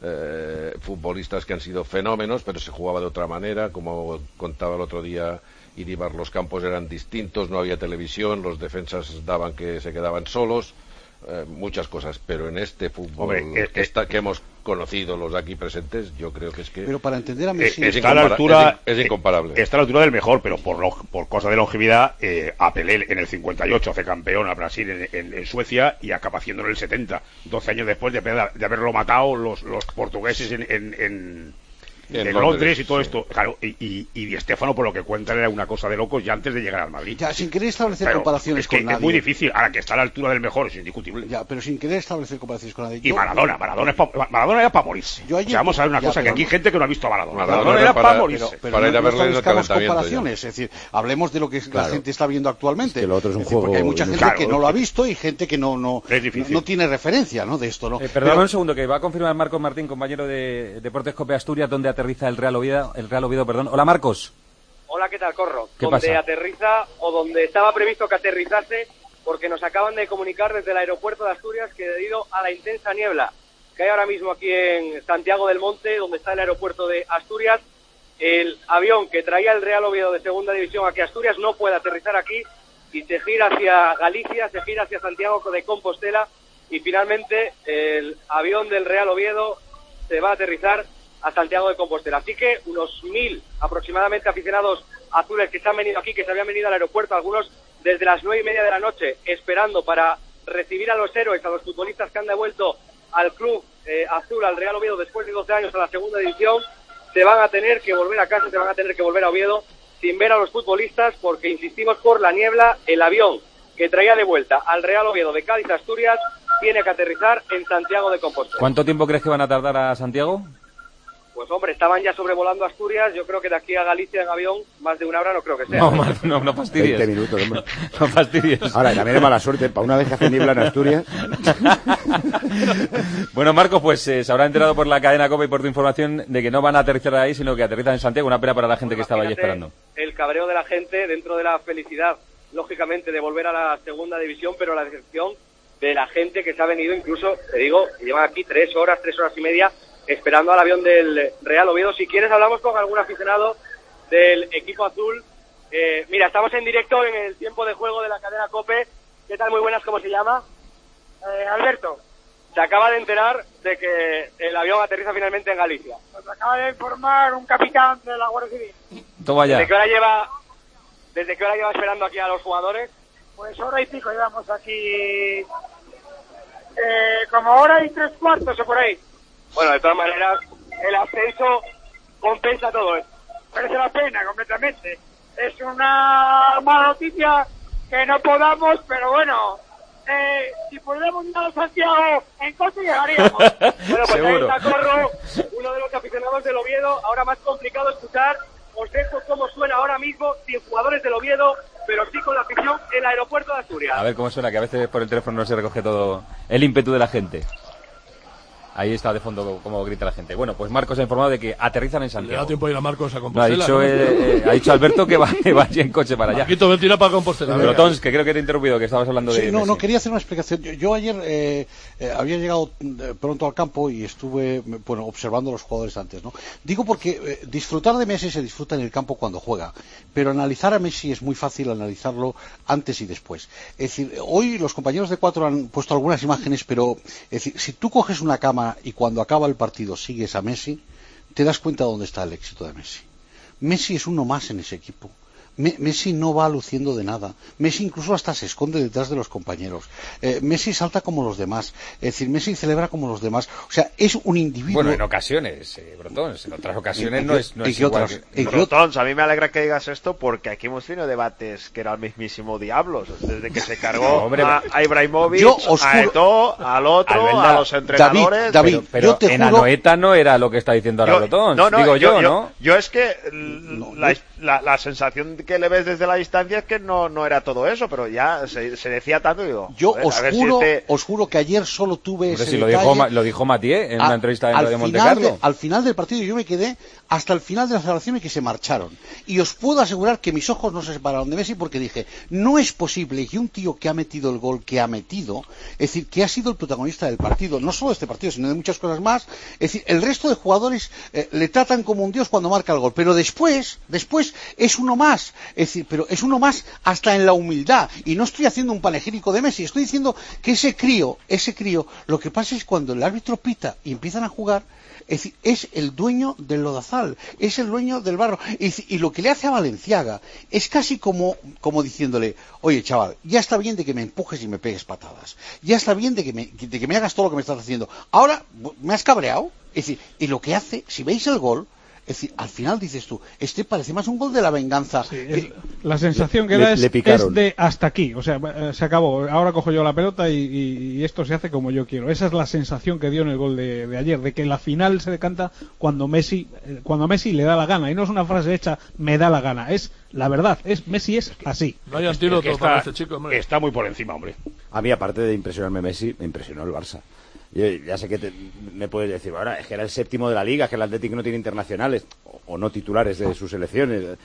eh, futbolistas que han sido fenómenos, pero se jugaba de otra manera, como contaba el otro día Iribar, los campos eran distintos, no había televisión, los defensas daban que se quedaban solos, eh, muchas cosas, pero en este fútbol Hombre, eh, que, está, que hemos conocido los aquí presentes, yo creo que es que pero para entender a Messi eh, está a la altura, es, es incomparable, está a la altura del mejor, pero por lo, por cosa de longevidad, eh, a Pelé en el cincuenta y ocho hace campeón a Brasil en, en, en Suecia, y acaba haciéndolo en el setenta, doce años después de, de haberlo matado los, los portugueses en, en, en En, en Londres, Londres y todo sí. esto, claro, y, y, y Di Stéfano, por lo que cuentan, era una cosa de locos ya antes de llegar al Madrid. Ya, sin querer establecer pero comparaciones es que con nadie. Es muy difícil, ahora que está a la altura del mejor, es indiscutible. Ya, pero sin querer establecer comparaciones con nadie. Y yo, Maradona, yo, Maradona, es pa, Maradona era para morirse. Yo ayer, o sea, vamos a ver una ya, cosa, que aquí hay gente que no ha visto a Maradona. Maradona, Maradona era para, para morirse. Pero, pero para no, ir a verle no establezcamos comparaciones, ya. Es decir, hablemos de lo que claro. la gente está viendo actualmente. Es que lo otro es un es decir, juego. Porque hay mucha gente claro, que no lo ha visto y gente que no no, no, no tiene referencia, ¿no? De esto, ¿no? Eh, Perdóname un segundo, que va a confirmar Marcos Martín, compañero de Deportes Cope Asturias, donde aterriza el Real Oviedo, el Real Oviedo, perdón. Hola, Marcos. Hola, ¿qué tal, Corro? ¿Qué donde pasa? aterriza o donde estaba previsto que aterrizase, porque nos acaban de comunicar desde el aeropuerto de Asturias que debido a la intensa niebla que hay ahora mismo aquí en Santiago del Monte, donde está el aeropuerto de Asturias, el avión que traía el Real Oviedo de Segunda División aquí a Asturias no puede aterrizar aquí y se gira hacia Galicia, se gira hacia Santiago de Compostela, y finalmente el avión del Real Oviedo se va a aterrizar a Santiago de Compostela. Así que unos mil aproximadamente aficionados azules que se han venido aquí, que se habían venido al aeropuerto, algunos desde las nueve y media de la noche, esperando para recibir a los héroes, a los futbolistas que han devuelto al club eh, azul, al Real Oviedo, después de doce años a la segunda división, se van a tener que volver a casa, se van a tener que volver a Oviedo sin ver a los futbolistas, porque insistimos, por la niebla, el avión que traía de vuelta al Real Oviedo de Cádiz a Asturias tiene que aterrizar en Santiago de Compostela. ¿Cuánto tiempo crees que van a tardar a Santiago? Pues hombre, estaban ya sobrevolando Asturias, yo creo que de aquí a Galicia en avión más de una hora no creo que sea. No, no, no, no fastidies. veinte minutos, hombre. No fastidies. Ahora, también es mala suerte, para una vez que hace niebla en Asturias. Bueno, Marcos, pues eh, se habrá enterado por la cadena COPE y por tu información de que no van a aterrizar ahí, sino que aterrizan en Santiago. Una pena para la gente que estaba allí esperando. El cabreo de la gente dentro de la felicidad, lógicamente, de volver a la segunda división, pero la decepción de la gente que se ha venido, incluso, te digo, que llevan aquí tres horas, tres horas y media, esperando al avión del Real Oviedo. Si quieres hablamos con algún aficionado del equipo azul. Eh, mira, estamos en directo en el tiempo de juego de la cadena COPE. ¿Qué tal? Muy buenas, ¿cómo se llama? Eh, Alberto. Se acaba de enterar de que el avión aterriza finalmente en Galicia. Nos acaba de informar un capitán de la Guardia Civil. Toma ya. ¿Desde qué hora lleva, desde qué hora lleva esperando aquí a los jugadores? Pues hora y pico llevamos aquí, eh, como hora y tres cuartos o por ahí. Bueno, de todas maneras, el ascenso compensa todo esto. Merece la pena, completamente. Es una mala noticia que no podamos, pero bueno, eh, si pudiéramos ir a Santiago en coche llegaríamos. Bueno, pues ahí está Corro, uno de los aficionados del Oviedo. Ahora más complicado escuchar. Os dejo cómo suena ahora mismo, sin jugadores del Oviedo, pero sí con la afición en el aeropuerto de Asturias. A ver cómo suena, que a veces por el teléfono no se recoge todo el ímpetu de la gente. Ahí está de fondo como grita la gente. Bueno, pues Marcos ha informado de que aterrizan en Santiago. Le da tiempo a ir a Marcos a No, Compostela. ha, dicho, ¿no? eh, eh, ha dicho Alberto que va, que va allí en coche para allá. Marquito, ven, tira para Compostela. Pero Tons, que creo que te he interrumpido, que estabas hablando sí, de no, Messi. no, quería hacer una explicación. Yo, yo ayer eh, eh, había llegado pronto al campo y estuve, bueno, observando a los jugadores antes, ¿no? Digo porque eh, disfrutar de Messi se disfruta en el campo cuando juega, pero analizar a Messi es muy fácil analizarlo antes y después. Es decir, hoy los compañeros de Cuatro han puesto algunas imágenes, pero es decir, si tú coges una cámara y cuando acaba el partido sigues a Messi, te das cuenta de dónde está el éxito de Messi. Messi es uno más en ese equipo. Me, Messi no va luciendo de nada. Messi incluso hasta se esconde detrás de los compañeros. Eh, Messi salta como los demás. Es decir, Messi celebra como los demás. O sea, es un individuo. Bueno, en ocasiones, eh, Brotons, en otras ocasiones no es, no es igual. Otras, que... Brotons, a mí me alegra que digas esto porque aquí hemos tenido debates que era el mismísimo diablos. Desde que se cargó no, hombre, a, a Ibrahimovic, yo os a Eto'o, al otro, Albelda, a los entrenadores. David, David pero, pero yo te en juro... Anoeta no era lo que está diciendo ahora Brotons. No, no, digo yo, yo, ¿no? Yo es que no, la, la, la sensación que le ves desde la distancia es que no, no era todo eso, pero ya se, se decía tanto, digo... Yo joder, os, a ver juro, si este... os juro que ayer solo tuve Hombre, ese si lo detalle. dijo, lo dijo Mathieu en A, una entrevista de, de Monte final Carlo. de, al final del partido yo me quedé hasta el final de la celebración y que se marcharon. Y os puedo asegurar que mis ojos no se separaron de Messi porque dije, no es posible que un tío que ha metido el gol que ha metido, es decir, que ha sido el protagonista del partido, no solo de este partido, sino de muchas cosas más, es decir, el resto de jugadores eh, le tratan como un dios cuando marca el gol, pero después, después es uno más, es decir, pero es uno más hasta en la humildad, y no estoy haciendo un panegírico de Messi, estoy diciendo que ese crío, ese crío, lo que pasa es cuando el árbitro pita y empiezan a jugar, es decir, es el dueño del lodazal, es el dueño del barro, y, y lo que le hace a Valenciaga es casi como, como diciéndole, oye chaval, ya está bien de que me empujes y me pegues patadas, ya está bien de que me, de que me hagas todo lo que me estás haciendo, ahora me has cabreado, es decir, y lo que hace, si veis el gol, es decir, al final dices tú, este parece más un gol de la venganza. Sí, es, la sensación que le, da es, le es de hasta aquí, o sea, se acabó, ahora cojo yo la pelota y, y, y esto se hace como yo quiero. Esa es la sensación que dio en el gol de, de ayer, de que la final se decanta cuando Messi, cuando a Messi le da la gana, y no es una frase hecha, me da la gana, es la verdad, es Messi es así. No hay antídoto es que para este chico, hombre. Está muy por encima, hombre. A mí, aparte de impresionarme Messi, me impresionó el Barça. Yo ya sé que te, me puedes decir, ahora es que era el séptimo de la liga, que el Atlético no tiene internacionales o, o no titulares de sus selecciones,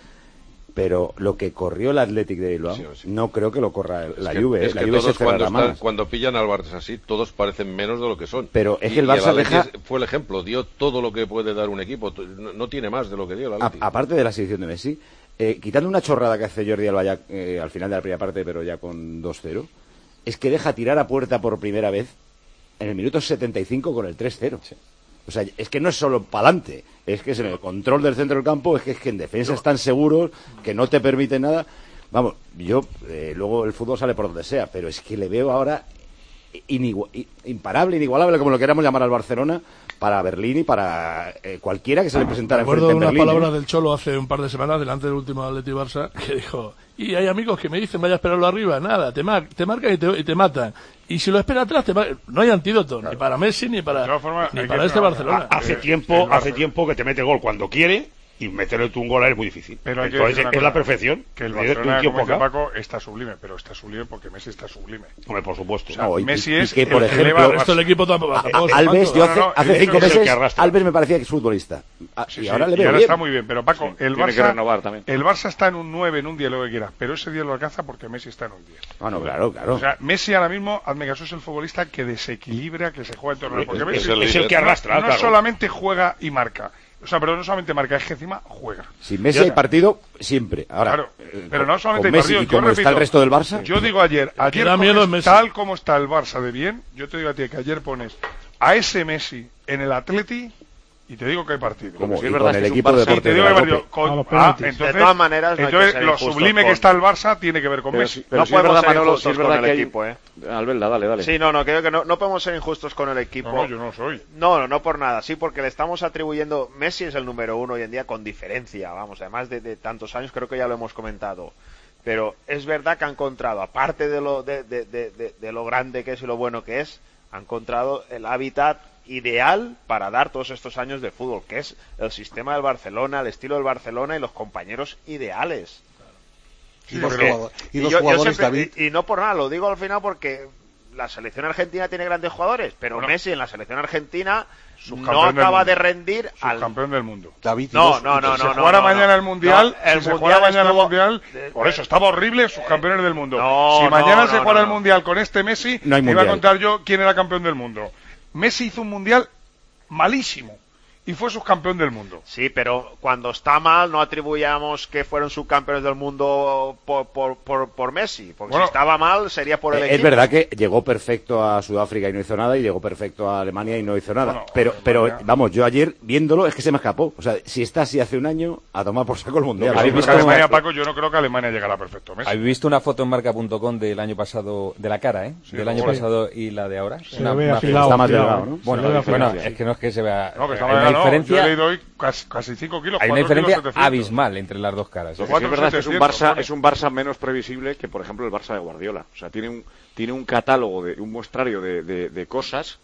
pero lo que corrió el Atlético de Bilbao, sí, sí. no creo que lo corra la es que, Juve. Es la que Juve todos se cuando, están, cuando pillan al Barça así, todos parecen menos de lo que son. Pero es y, que el Barça el deja... fue el ejemplo, dio todo lo que puede dar un equipo, no, no tiene más de lo que dio el Atlético. A, aparte de la selección de Messi, eh, quitando una chorrada que hace Jordi Alba ya, eh, al final de la primera parte, pero ya con dos cero, es que deja tirar a puerta por primera vez en el minuto setenta y cinco con el tres cero. Sí. O sea, es que no es solo para adelante, es que es en el control del centro del campo, es que, es que en defensa están seguros, que no te permiten nada. Vamos, yo, eh, luego el fútbol sale por donde sea, pero es que le veo ahora inigua, imparable, inigualable, como lo queramos llamar al Barcelona, para Berlín y para eh, cualquiera que se le presentara enfrente en Berlín. Recuerdo unas palabras ¿eh? del Cholo hace un par de semanas, delante del último Atleti Barça, que dijo, y hay amigos que me dicen, vaya a esperarlo arriba, nada, te, mar te marcan y te, y te matan. Y si lo espera atrás, te no hay antídoto, claro. ni para Messi, ni para, forma, ni para este Barcelona. Hace tiempo, hace tiempo que te mete gol cuando quiere, y meterle tú un gol a él es muy difícil. Pero entonces es cosa, la perfección. Que el Barcelona, como dice Paco, está sublime, pero está sublime porque Messi está sublime. Hombre, por supuesto. O sea, no, y, Messi y, es y que, por el ejemplo, que el resto del equipo tampoco. Alves, yo hace, no, no, hace cinco meses, Alves me parecía que es futbolista. Sí, y sí, ahora le y veo ahora bien. está muy bien, pero Paco, sí, el tiene Barça, que renovar también. El Barça está en un nueve, en un diez, lo que quieras, pero ese diez lo alcanza porque Messi está en un diez. Ah, no, claro, claro. O sea, Messi ahora mismo, hazme caso, es el futbolista que desequilibra, que se juega en torno. Porque es, Messi es, el, es el que arrastra, no, claro. no solamente juega y marca. O sea, pero no solamente marca, es que encima juega. Si Messi hay partido, siempre. Ahora, claro, pero no solamente hay partido. ¿Y cómo repito, está el resto del Barça? Yo digo ayer, ayer pones, tal como está el Barça de bien, yo te digo a ti que ayer pones a ese Messi en el Atleti y te digo que hay partido. Como si es verdad, el equipo de Deportes de la Cope. Con, ah, entonces, de todas maneras, no entonces hay que lo sublime con... que está el Barça tiene que ver con pero Messi. Si, pero no si podemos ser injustos es verdad con el equipo, hay... ¿eh? Albelda, dale, dale. Sí, no, no, creo que no, no podemos ser injustos con el equipo. No, no, yo no soy. No, no, no por nada. Sí, porque le estamos atribuyendo... Messi es el número uno hoy en día con diferencia, vamos, además de, de tantos años, creo que ya lo hemos comentado. Pero es verdad que ha encontrado, aparte de lo, de, de, de, de, de lo grande que es y lo bueno que es, ha encontrado el hábitat ideal para dar todos estos años de fútbol, que es el sistema del Barcelona, el estilo del Barcelona y los compañeros ideales. Sí, y, los jugadores, y, y los yo, jugadores, yo siempre, David. Y, y no por nada, lo digo al final porque la selección argentina tiene grandes jugadores, pero bueno, Messi en la selección argentina no acaba de rendir al campeón del mundo. David, no, dos, no, no, si no, se jugara no, mañana no, el mundial, no, el si se mundial jugara mañana estuvo... el mundial, por eso estaba horrible sus campeones del mundo. No, si mañana no, se no, jugara no, el no. mundial con este Messi, no te iba a contar yo quién era campeón del mundo. Messi hizo un mundial malísimo y fue subcampeón del mundo. Sí, pero cuando está mal no atribuyamos que fueron subcampeones del mundo por, por, por, por Messi, porque bueno, si estaba mal sería por el es equipo. Es verdad que llegó perfecto a Sudáfrica y no hizo nada, y llegó perfecto a Alemania y no hizo nada. Bueno, pero, pero vamos, yo ayer viéndolo es que se me escapó. O sea, si está así hace un año, a tomar por saco el mundial. ¿Habéis visto Alemania, Paco? Yo no creo que Alemania llegara perfecto. Messi. ¿Habéis visto una foto en marca punto com del año pasado, de la cara, eh? Sí, del año bueno. pasado y la de ahora? Se una, ve una afilado, está más afilado, delgado, ¿no? Bueno, bueno, bueno es que no es que se vea. No, que está hay una delgado, diferencia. Yo le doy casi, casi cinco kilos. Hay una diferencia abismal entre las dos caras. Lo que sí es verdad es que es un Barça, es un Barça menos previsible que, por ejemplo, el Barça de Guardiola. O sea, tiene un, tiene un catálogo, de un muestrario de, de, de cosas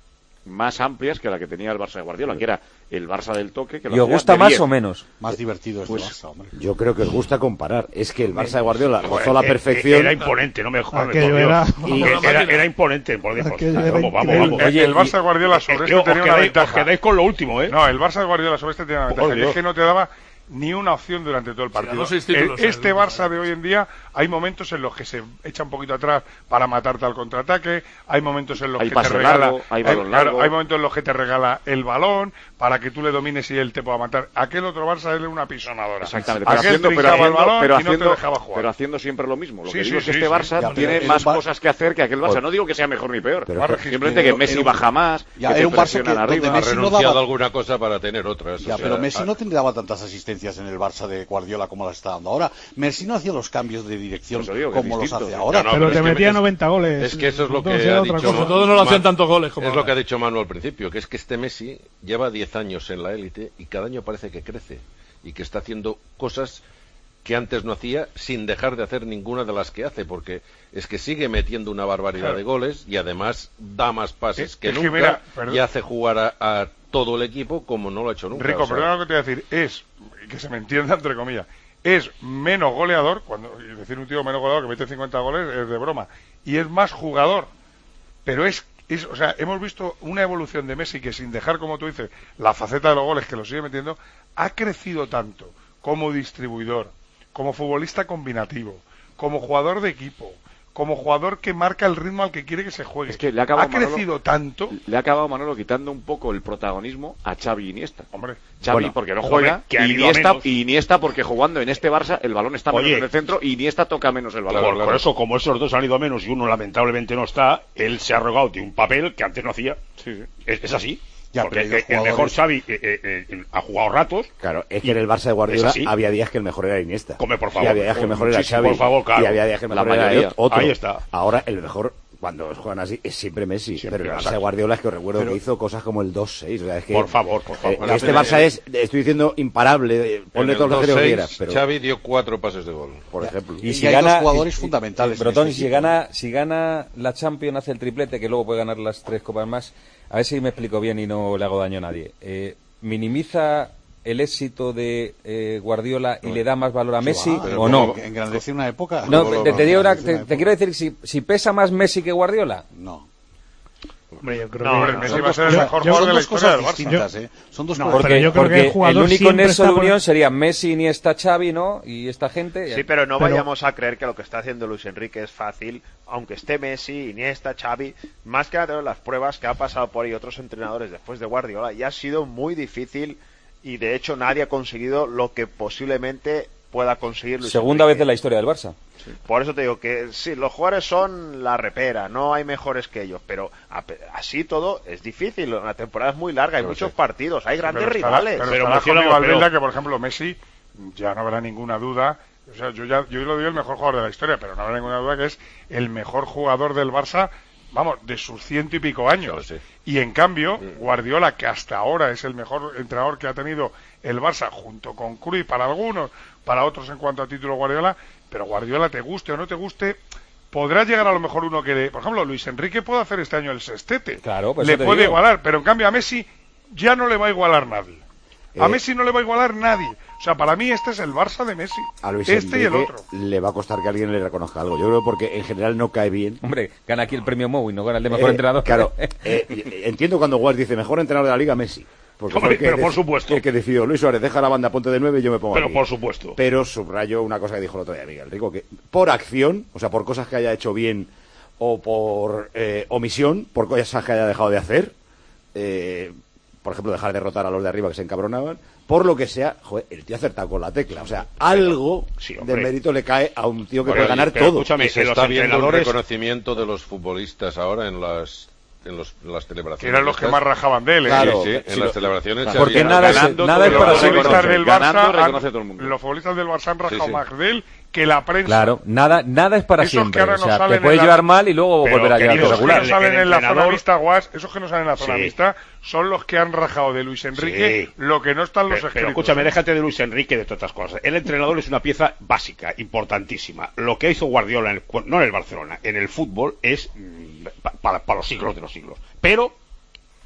más amplias que la que tenía el Barça de Guardiola, que era el Barça del toque. Que ¿Y os gusta más o menos? Más divertido es pues, el Barça, hombre. Yo creo que os gusta comparar. Es que el Barça de Guardiola gozó la perfección. Era imponente, no me jodas. Era... Era, era imponente, por Dios. Vamos, vamos, vamos. El, el Barça de Guardiola sobre este tenía una ventaja. Os quedáis con lo último, ¿eh? No, el Barça de Guardiola sobre este tenía una ventaja. Es que no te daba ni una opción durante todo el partido. Sí, títulos, el, este Barça de hoy en día hay momentos en los que se echa un poquito atrás para matarte al contraataque, hay momentos en los hay que te largo, regala hay, hay, claro, hay momentos en los que te regala el balón para que tú le domines y él te pueda matar. Aquel otro Barça era una pisonadora. Exactamente, pero haciendo, pero haciendo, el balón pero y no haciendo, te dejaba jugar. Pero haciendo siempre lo mismo. Lo sí, que sí, digo sí, es que este Barça sí, tiene más bar... cosas que hacer que aquel Barça. No digo que sea mejor ni peor, pero simplemente que Messi baja más, ya, que era un Barça que, arriba. Messi ha renunciado no daba... a alguna cosa para tener otras. Ya, o sea, pero Messi no te daba tantas asistencias en el Barça de Guardiola como las está dando ahora. Messi no hacía los cambios de dirección digo, como los hace ahora. No, no, pero, pero te metía noventa goles. Es que eso es lo que ha dicho. Sobre todo no lo hacían tantos goles como Es ahora. lo que ha dicho Manu al principio, que es que este Messi lleva diez años en la élite y cada año parece que crece y que está haciendo cosas que antes no hacía sin dejar de hacer ninguna de las que hace, porque es que sigue metiendo una barbaridad claro. de goles y además da más pases es, que es nunca que mira, y hace jugar a, a todo el equipo como no lo ha hecho nunca. Rico, o sea, perdona lo que te voy a decir, es, que se me entienda entre comillas, es menos goleador, cuando decir un tío menos goleador que mete cincuenta goles es de broma, y es más jugador, pero es, es, o sea, hemos visto una evolución de Messi que sin dejar, como tú dices, la faceta de los goles que lo sigue metiendo, ha crecido tanto como distribuidor, como futbolista combinativo, como jugador de equipo, como jugador que marca el ritmo al que quiere que se juegue. Es que le ha, acabado ha crecido Manolo, tanto. Le ha acabado Manolo quitando un poco el protagonismo a Xavi y Iniesta. Hombre, Xavi bueno, porque no juega, hombre, y Iniesta, Iniesta porque jugando en este Barça el balón está menos Oye, en el centro y Iniesta toca menos el balón. Por, claro. por eso, como esos dos han ido a menos y uno lamentablemente no está, él se ha arrogado de un papel que antes no hacía. Sí, sí. Es, es así. Ya, porque el, jugadores... el mejor Xavi eh, eh, eh, ha jugado ratos. Claro, es que en el Barça de Guardiola había días que el mejor era Iniesta. Come, por favor. Y había días que el mejor era Xavi. Por favor, claro. Y había días que el mejor La era otro. Ahí está. Ahora el mejor, cuando juegan así, es siempre Messi. Siempre, pero el Barça exacto. de Guardiola es que os recuerdo pero... que hizo cosas como el dos seis. O sea, es que, por favor, por favor. Eh, este Barça es, estoy diciendo, imparable. Ponle todos los que quieras. Pero... Xavi dio cuatro pases de gol, por ejemplo. Y, y si hay gana, dos jugadores y, fundamentales. Brotón, este si gana, si gana la Champions, hace el triplete, que luego puede ganar las tres copas más. A ver si me explico bien y no le hago daño a nadie. Eh, minimiza el éxito de eh, Guardiola y le da más valor a Messi va, o no. Engrandece una época. No, te, te, digo una, te, te quiero decir si, si pesa más Messi que Guardiola. No. Hombre, yo creo no, que no, Messi va a ser el mejor jugador de la historia del Barça. ¿eh? Son dos no, cosas porque, yo creo porque que el, jugador el único nexo de unión por... sería Messi, Iniesta, Xavi, ¿no? Y esta gente. Sí, pero no pero... vayamos a creer que lo que está haciendo Luis Enrique es fácil, aunque esté Messi, Iniesta, Xavi, más que nada las pruebas que ha pasado por ahí otros entrenadores después de Guardiola, y ha sido muy difícil y de hecho nadie ha conseguido lo que posiblemente pueda conseguir Luis Segunda Enrique. vez en la historia del Barça. Sí. Por eso te digo que sí, los jugadores son la repera, no hay mejores que ellos, pero a, así todo es difícil, la temporada es muy larga, hay pero muchos sí. partidos, hay grandes pero rivales. Estará, pero pero estará Valverde que, por ejemplo, Messi, ya no habrá ninguna duda, o sea, yo ya yo lo digo el mejor jugador de la historia, pero no habrá ninguna duda que es el mejor jugador del Barça, vamos, de sus ciento y pico años. Sí, sí. Y en cambio, Guardiola, que hasta ahora es el mejor entrenador que ha tenido el Barça, junto con Cruyff para algunos, para otros en cuanto a título Guardiola, pero Guardiola, te guste o no te guste, podrá llegar a lo mejor uno que, de, por ejemplo, Luis Enrique puede hacer este año el sextete, claro, pues le puede digo. igualar, pero en cambio a Messi ya no le va a igualar nadie. A eh, Messi no le va a igualar nadie. O sea, para mí este es el Barça de Messi. A Luis este Enrique y el otro. Le va a costar que alguien le reconozca algo. Yo creo porque en general no cae bien. Hombre, gana aquí el premio Mou y no gana el de mejor eh, entrenador. Claro, eh, entiendo cuando Guard dice mejor entrenador de la liga Messi. Porque Hombre, pero que, por supuesto. El que decidió Luis Suárez, deja la banda, ponte de nueve y yo me pongo Pero aquí. por supuesto. Pero subrayo una cosa que dijo el otro día Miguel Rico, que por acción, o sea, por cosas que haya hecho bien o por eh, omisión, por cosas que haya dejado de hacer, eh, por ejemplo, dejar de derrotar a los de arriba que se encabronaban, por lo que sea, joder, el tío ha acertado con la tecla. O sea, algo sí, de mérito le cae a un tío que bueno, puede ganar pero, todo. Escúchame, se está viendo un reconocimiento de los futbolistas ahora en las en, los, en las celebraciones. Que eran los que más rajaban de él. ¿eh? Claro, sí, sí, sí, en las celebraciones. Claro, porque nada es, nada es para los futbolistas del Barça ganando, reconoce todo el mundo. Los futbolistas del Barça han rajado sí, sí. más de él que la prensa. Claro, nada, nada es para esos siempre. Que o sea, no te puedes llevar la... mal y luego pero volver a llevar esos regular. que no salen el en la entrenador... zona mixta, Guas, esos que no salen en la zona sí. mixta, son los que han rajado de Luis Enrique sí. lo que no están los pero, escritos. Pero escúchame, déjate de Luis Enrique de todas estas cosas. El entrenador es una pieza básica, importantísima. Lo que hizo Guardiola, en el, no en el Barcelona, en el fútbol, es para pa, pa los siglos de los siglos. Pero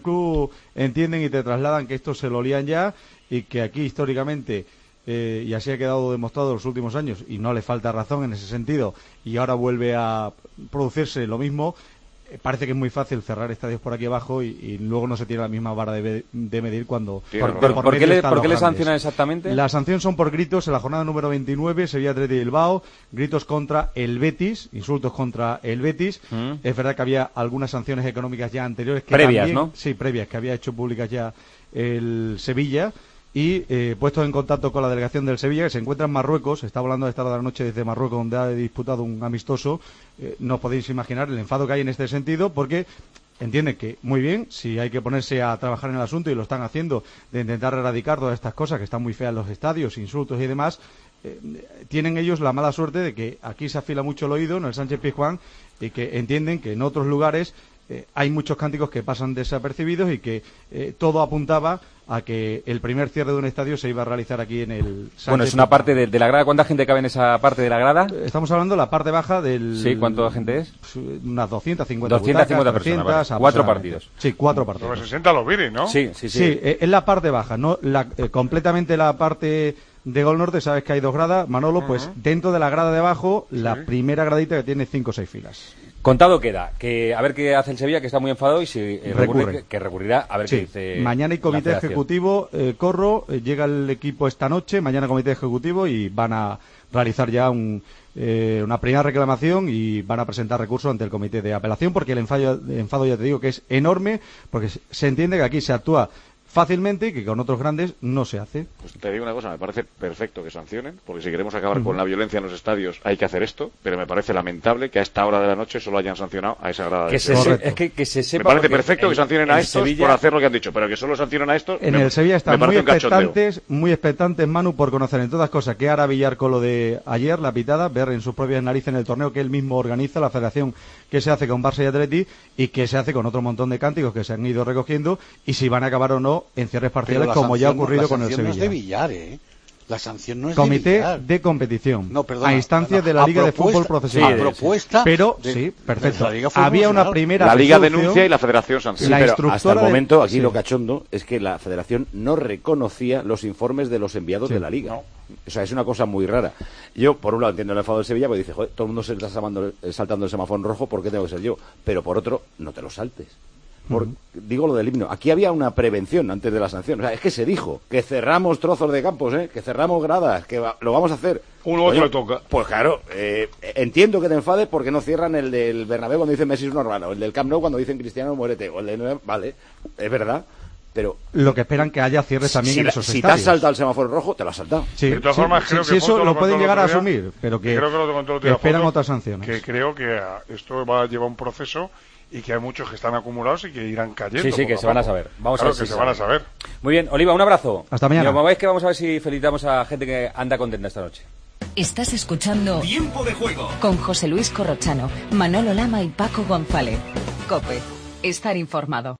el club entienden y te trasladan que esto se lo lían ya y que aquí históricamente eh, y así ha quedado demostrado en los últimos años, y no le falta razón en ese sentido, y ahora vuelve a producirse lo mismo, eh, parece que es muy fácil cerrar estadios por aquí abajo y, y luego no se tiene la misma vara de, de medir cuando... ¿Por, por, por, ¿por qué le, ¿por qué le sancionan exactamente? La sanción son por gritos en la jornada número veintinueve, Sevilla Athletic de Bilbao, gritos contra el Betis, insultos contra el Betis. Mm. Es verdad que había algunas sanciones económicas ya anteriores. Que previas, también, ¿no? Sí, previas, que había hecho públicas ya el Sevilla. Y eh, puestos en contacto con la delegación del Sevilla, que se encuentra en Marruecos, está hablando de esta hora de la noche desde Marruecos, donde ha disputado un amistoso. Eh, no podéis imaginar el enfado que hay en este sentido, porque entienden que, muy bien, si hay que ponerse a trabajar en el asunto, y lo están haciendo, de intentar erradicar todas estas cosas que están muy feas en los estadios, insultos y demás, eh, tienen ellos la mala suerte de que aquí se afila mucho el oído, en el Sánchez Pizjuán, y que entienden que en otros lugares eh, hay muchos cánticos que pasan desapercibidos y que eh, todo apuntaba a que el primer cierre de un estadio se iba a realizar aquí en el Sánchez. Bueno, es una parte de, de la grada. ¿Cuánta gente cabe en esa parte de la grada? Estamos hablando de la parte baja del... Sí, ¿cuánta gente es? Unas doscientas cincuenta doscientas cincuenta personas, vale. Cuatro partidos. Sí, cuatro partidos. Pues se sientan los Viris, ¿no? Sí, sí, sí. Sí, eh, es la parte baja, no la, eh, completamente la parte de Gol Norte. Sabes que hay dos gradas, Manolo, uh-huh. Pues dentro de la grada de abajo, sí. La primera gradita que tiene cinco o seis filas. Contado queda, que a ver qué hace el Sevilla, que está muy enfadado y si eh, recurre, que, que recurrirá a ver sí. qué dice. Mañana hay comité ejecutivo, eh, Corro, eh, llega el equipo esta noche, mañana comité ejecutivo y van a realizar ya un, eh, una primera reclamación y van a presentar recurso ante el comité de apelación, porque el enfado, el enfado ya te digo que es enorme, porque se entiende que aquí se actúa fácilmente y que con otros grandes no se hace. Pues te digo una cosa, me parece perfecto que sancionen, porque si queremos acabar uh-huh. con la violencia en los estadios hay que hacer esto, pero me parece lamentable que a esta hora de la noche solo hayan sancionado a esa grada. Que se se, es que, que se sepa. Me parece perfecto que sancionen a estos Sevilla... por hacer lo que han dicho, pero que solo sancionen a estos. En me, el Sevilla están muy expectantes, muy expectantes, Manu, por conocer en todas cosas que hará Villar con lo de ayer, la pitada, ver en sus propias narices en el torneo que él mismo organiza, la federación que se hace con Barça y Atleti y que se hace con otro montón de cánticos que se han ido recogiendo, y si van a acabar o no en cierres parciales, como ya ha ocurrido con el Sevilla. No es de Villar, ¿eh? La sanción no es Comité de Villar. de competición. No, perdona, a instancias no, de la a Liga propuesta, de Fútbol Profesional. Sí, a propuesta. Pero, de, sí, perfecto. Había una primera La Liga denuncia y la Federación sanciona. Sí, pero hasta el momento, de... aquí sí. lo cachondo es que la Federación no reconocía los informes de los enviados sí. de la Liga. No. O sea, es una cosa muy rara. Yo, por un lado, entiendo el enfado del Sevilla, porque dice, joder, todo el mundo se está saltando, saltando el semáforo rojo, ¿por qué tengo que ser yo? Pero por otro, no te lo saltes. Por, uh-huh. Digo lo del himno. Aquí había una prevención antes de la sanción. O sea, es que se dijo que cerramos trozos de campos, ¿eh? Que cerramos gradas, que va, lo vamos a hacer. Uno otro le toca. Pues claro, eh, entiendo que te enfades porque no cierran el del Bernabéu cuando dicen Messi es un urbano, el del Camp Nou cuando dicen Cristiano muérete, o el de... Vale, es verdad. Pero lo que esperan que haya cierres también si, en esos si estadios. Si te has saltado el semáforo rojo, te lo has saltado. Sí, de todas sí, formas, sí, creo sí, que eso lo pueden llegar a día, asumir, pero que, creo que, lo que esperan fotos, otras sanciones. Que creo que esto va a llevar un proceso y que hay muchos que están acumulados y que irán cayendo. Sí, sí, que se van a saber. Vamos claro a ver que si se van a saber. Muy bien, Oliva, un abrazo. Hasta mañana. Y como veis que vamos a ver si felicitamos a gente que anda contenta esta noche. Estás escuchando Tiempo de Juego con José Luis Corrochano, Manolo Lama y Paco González. COPE. Estar informado.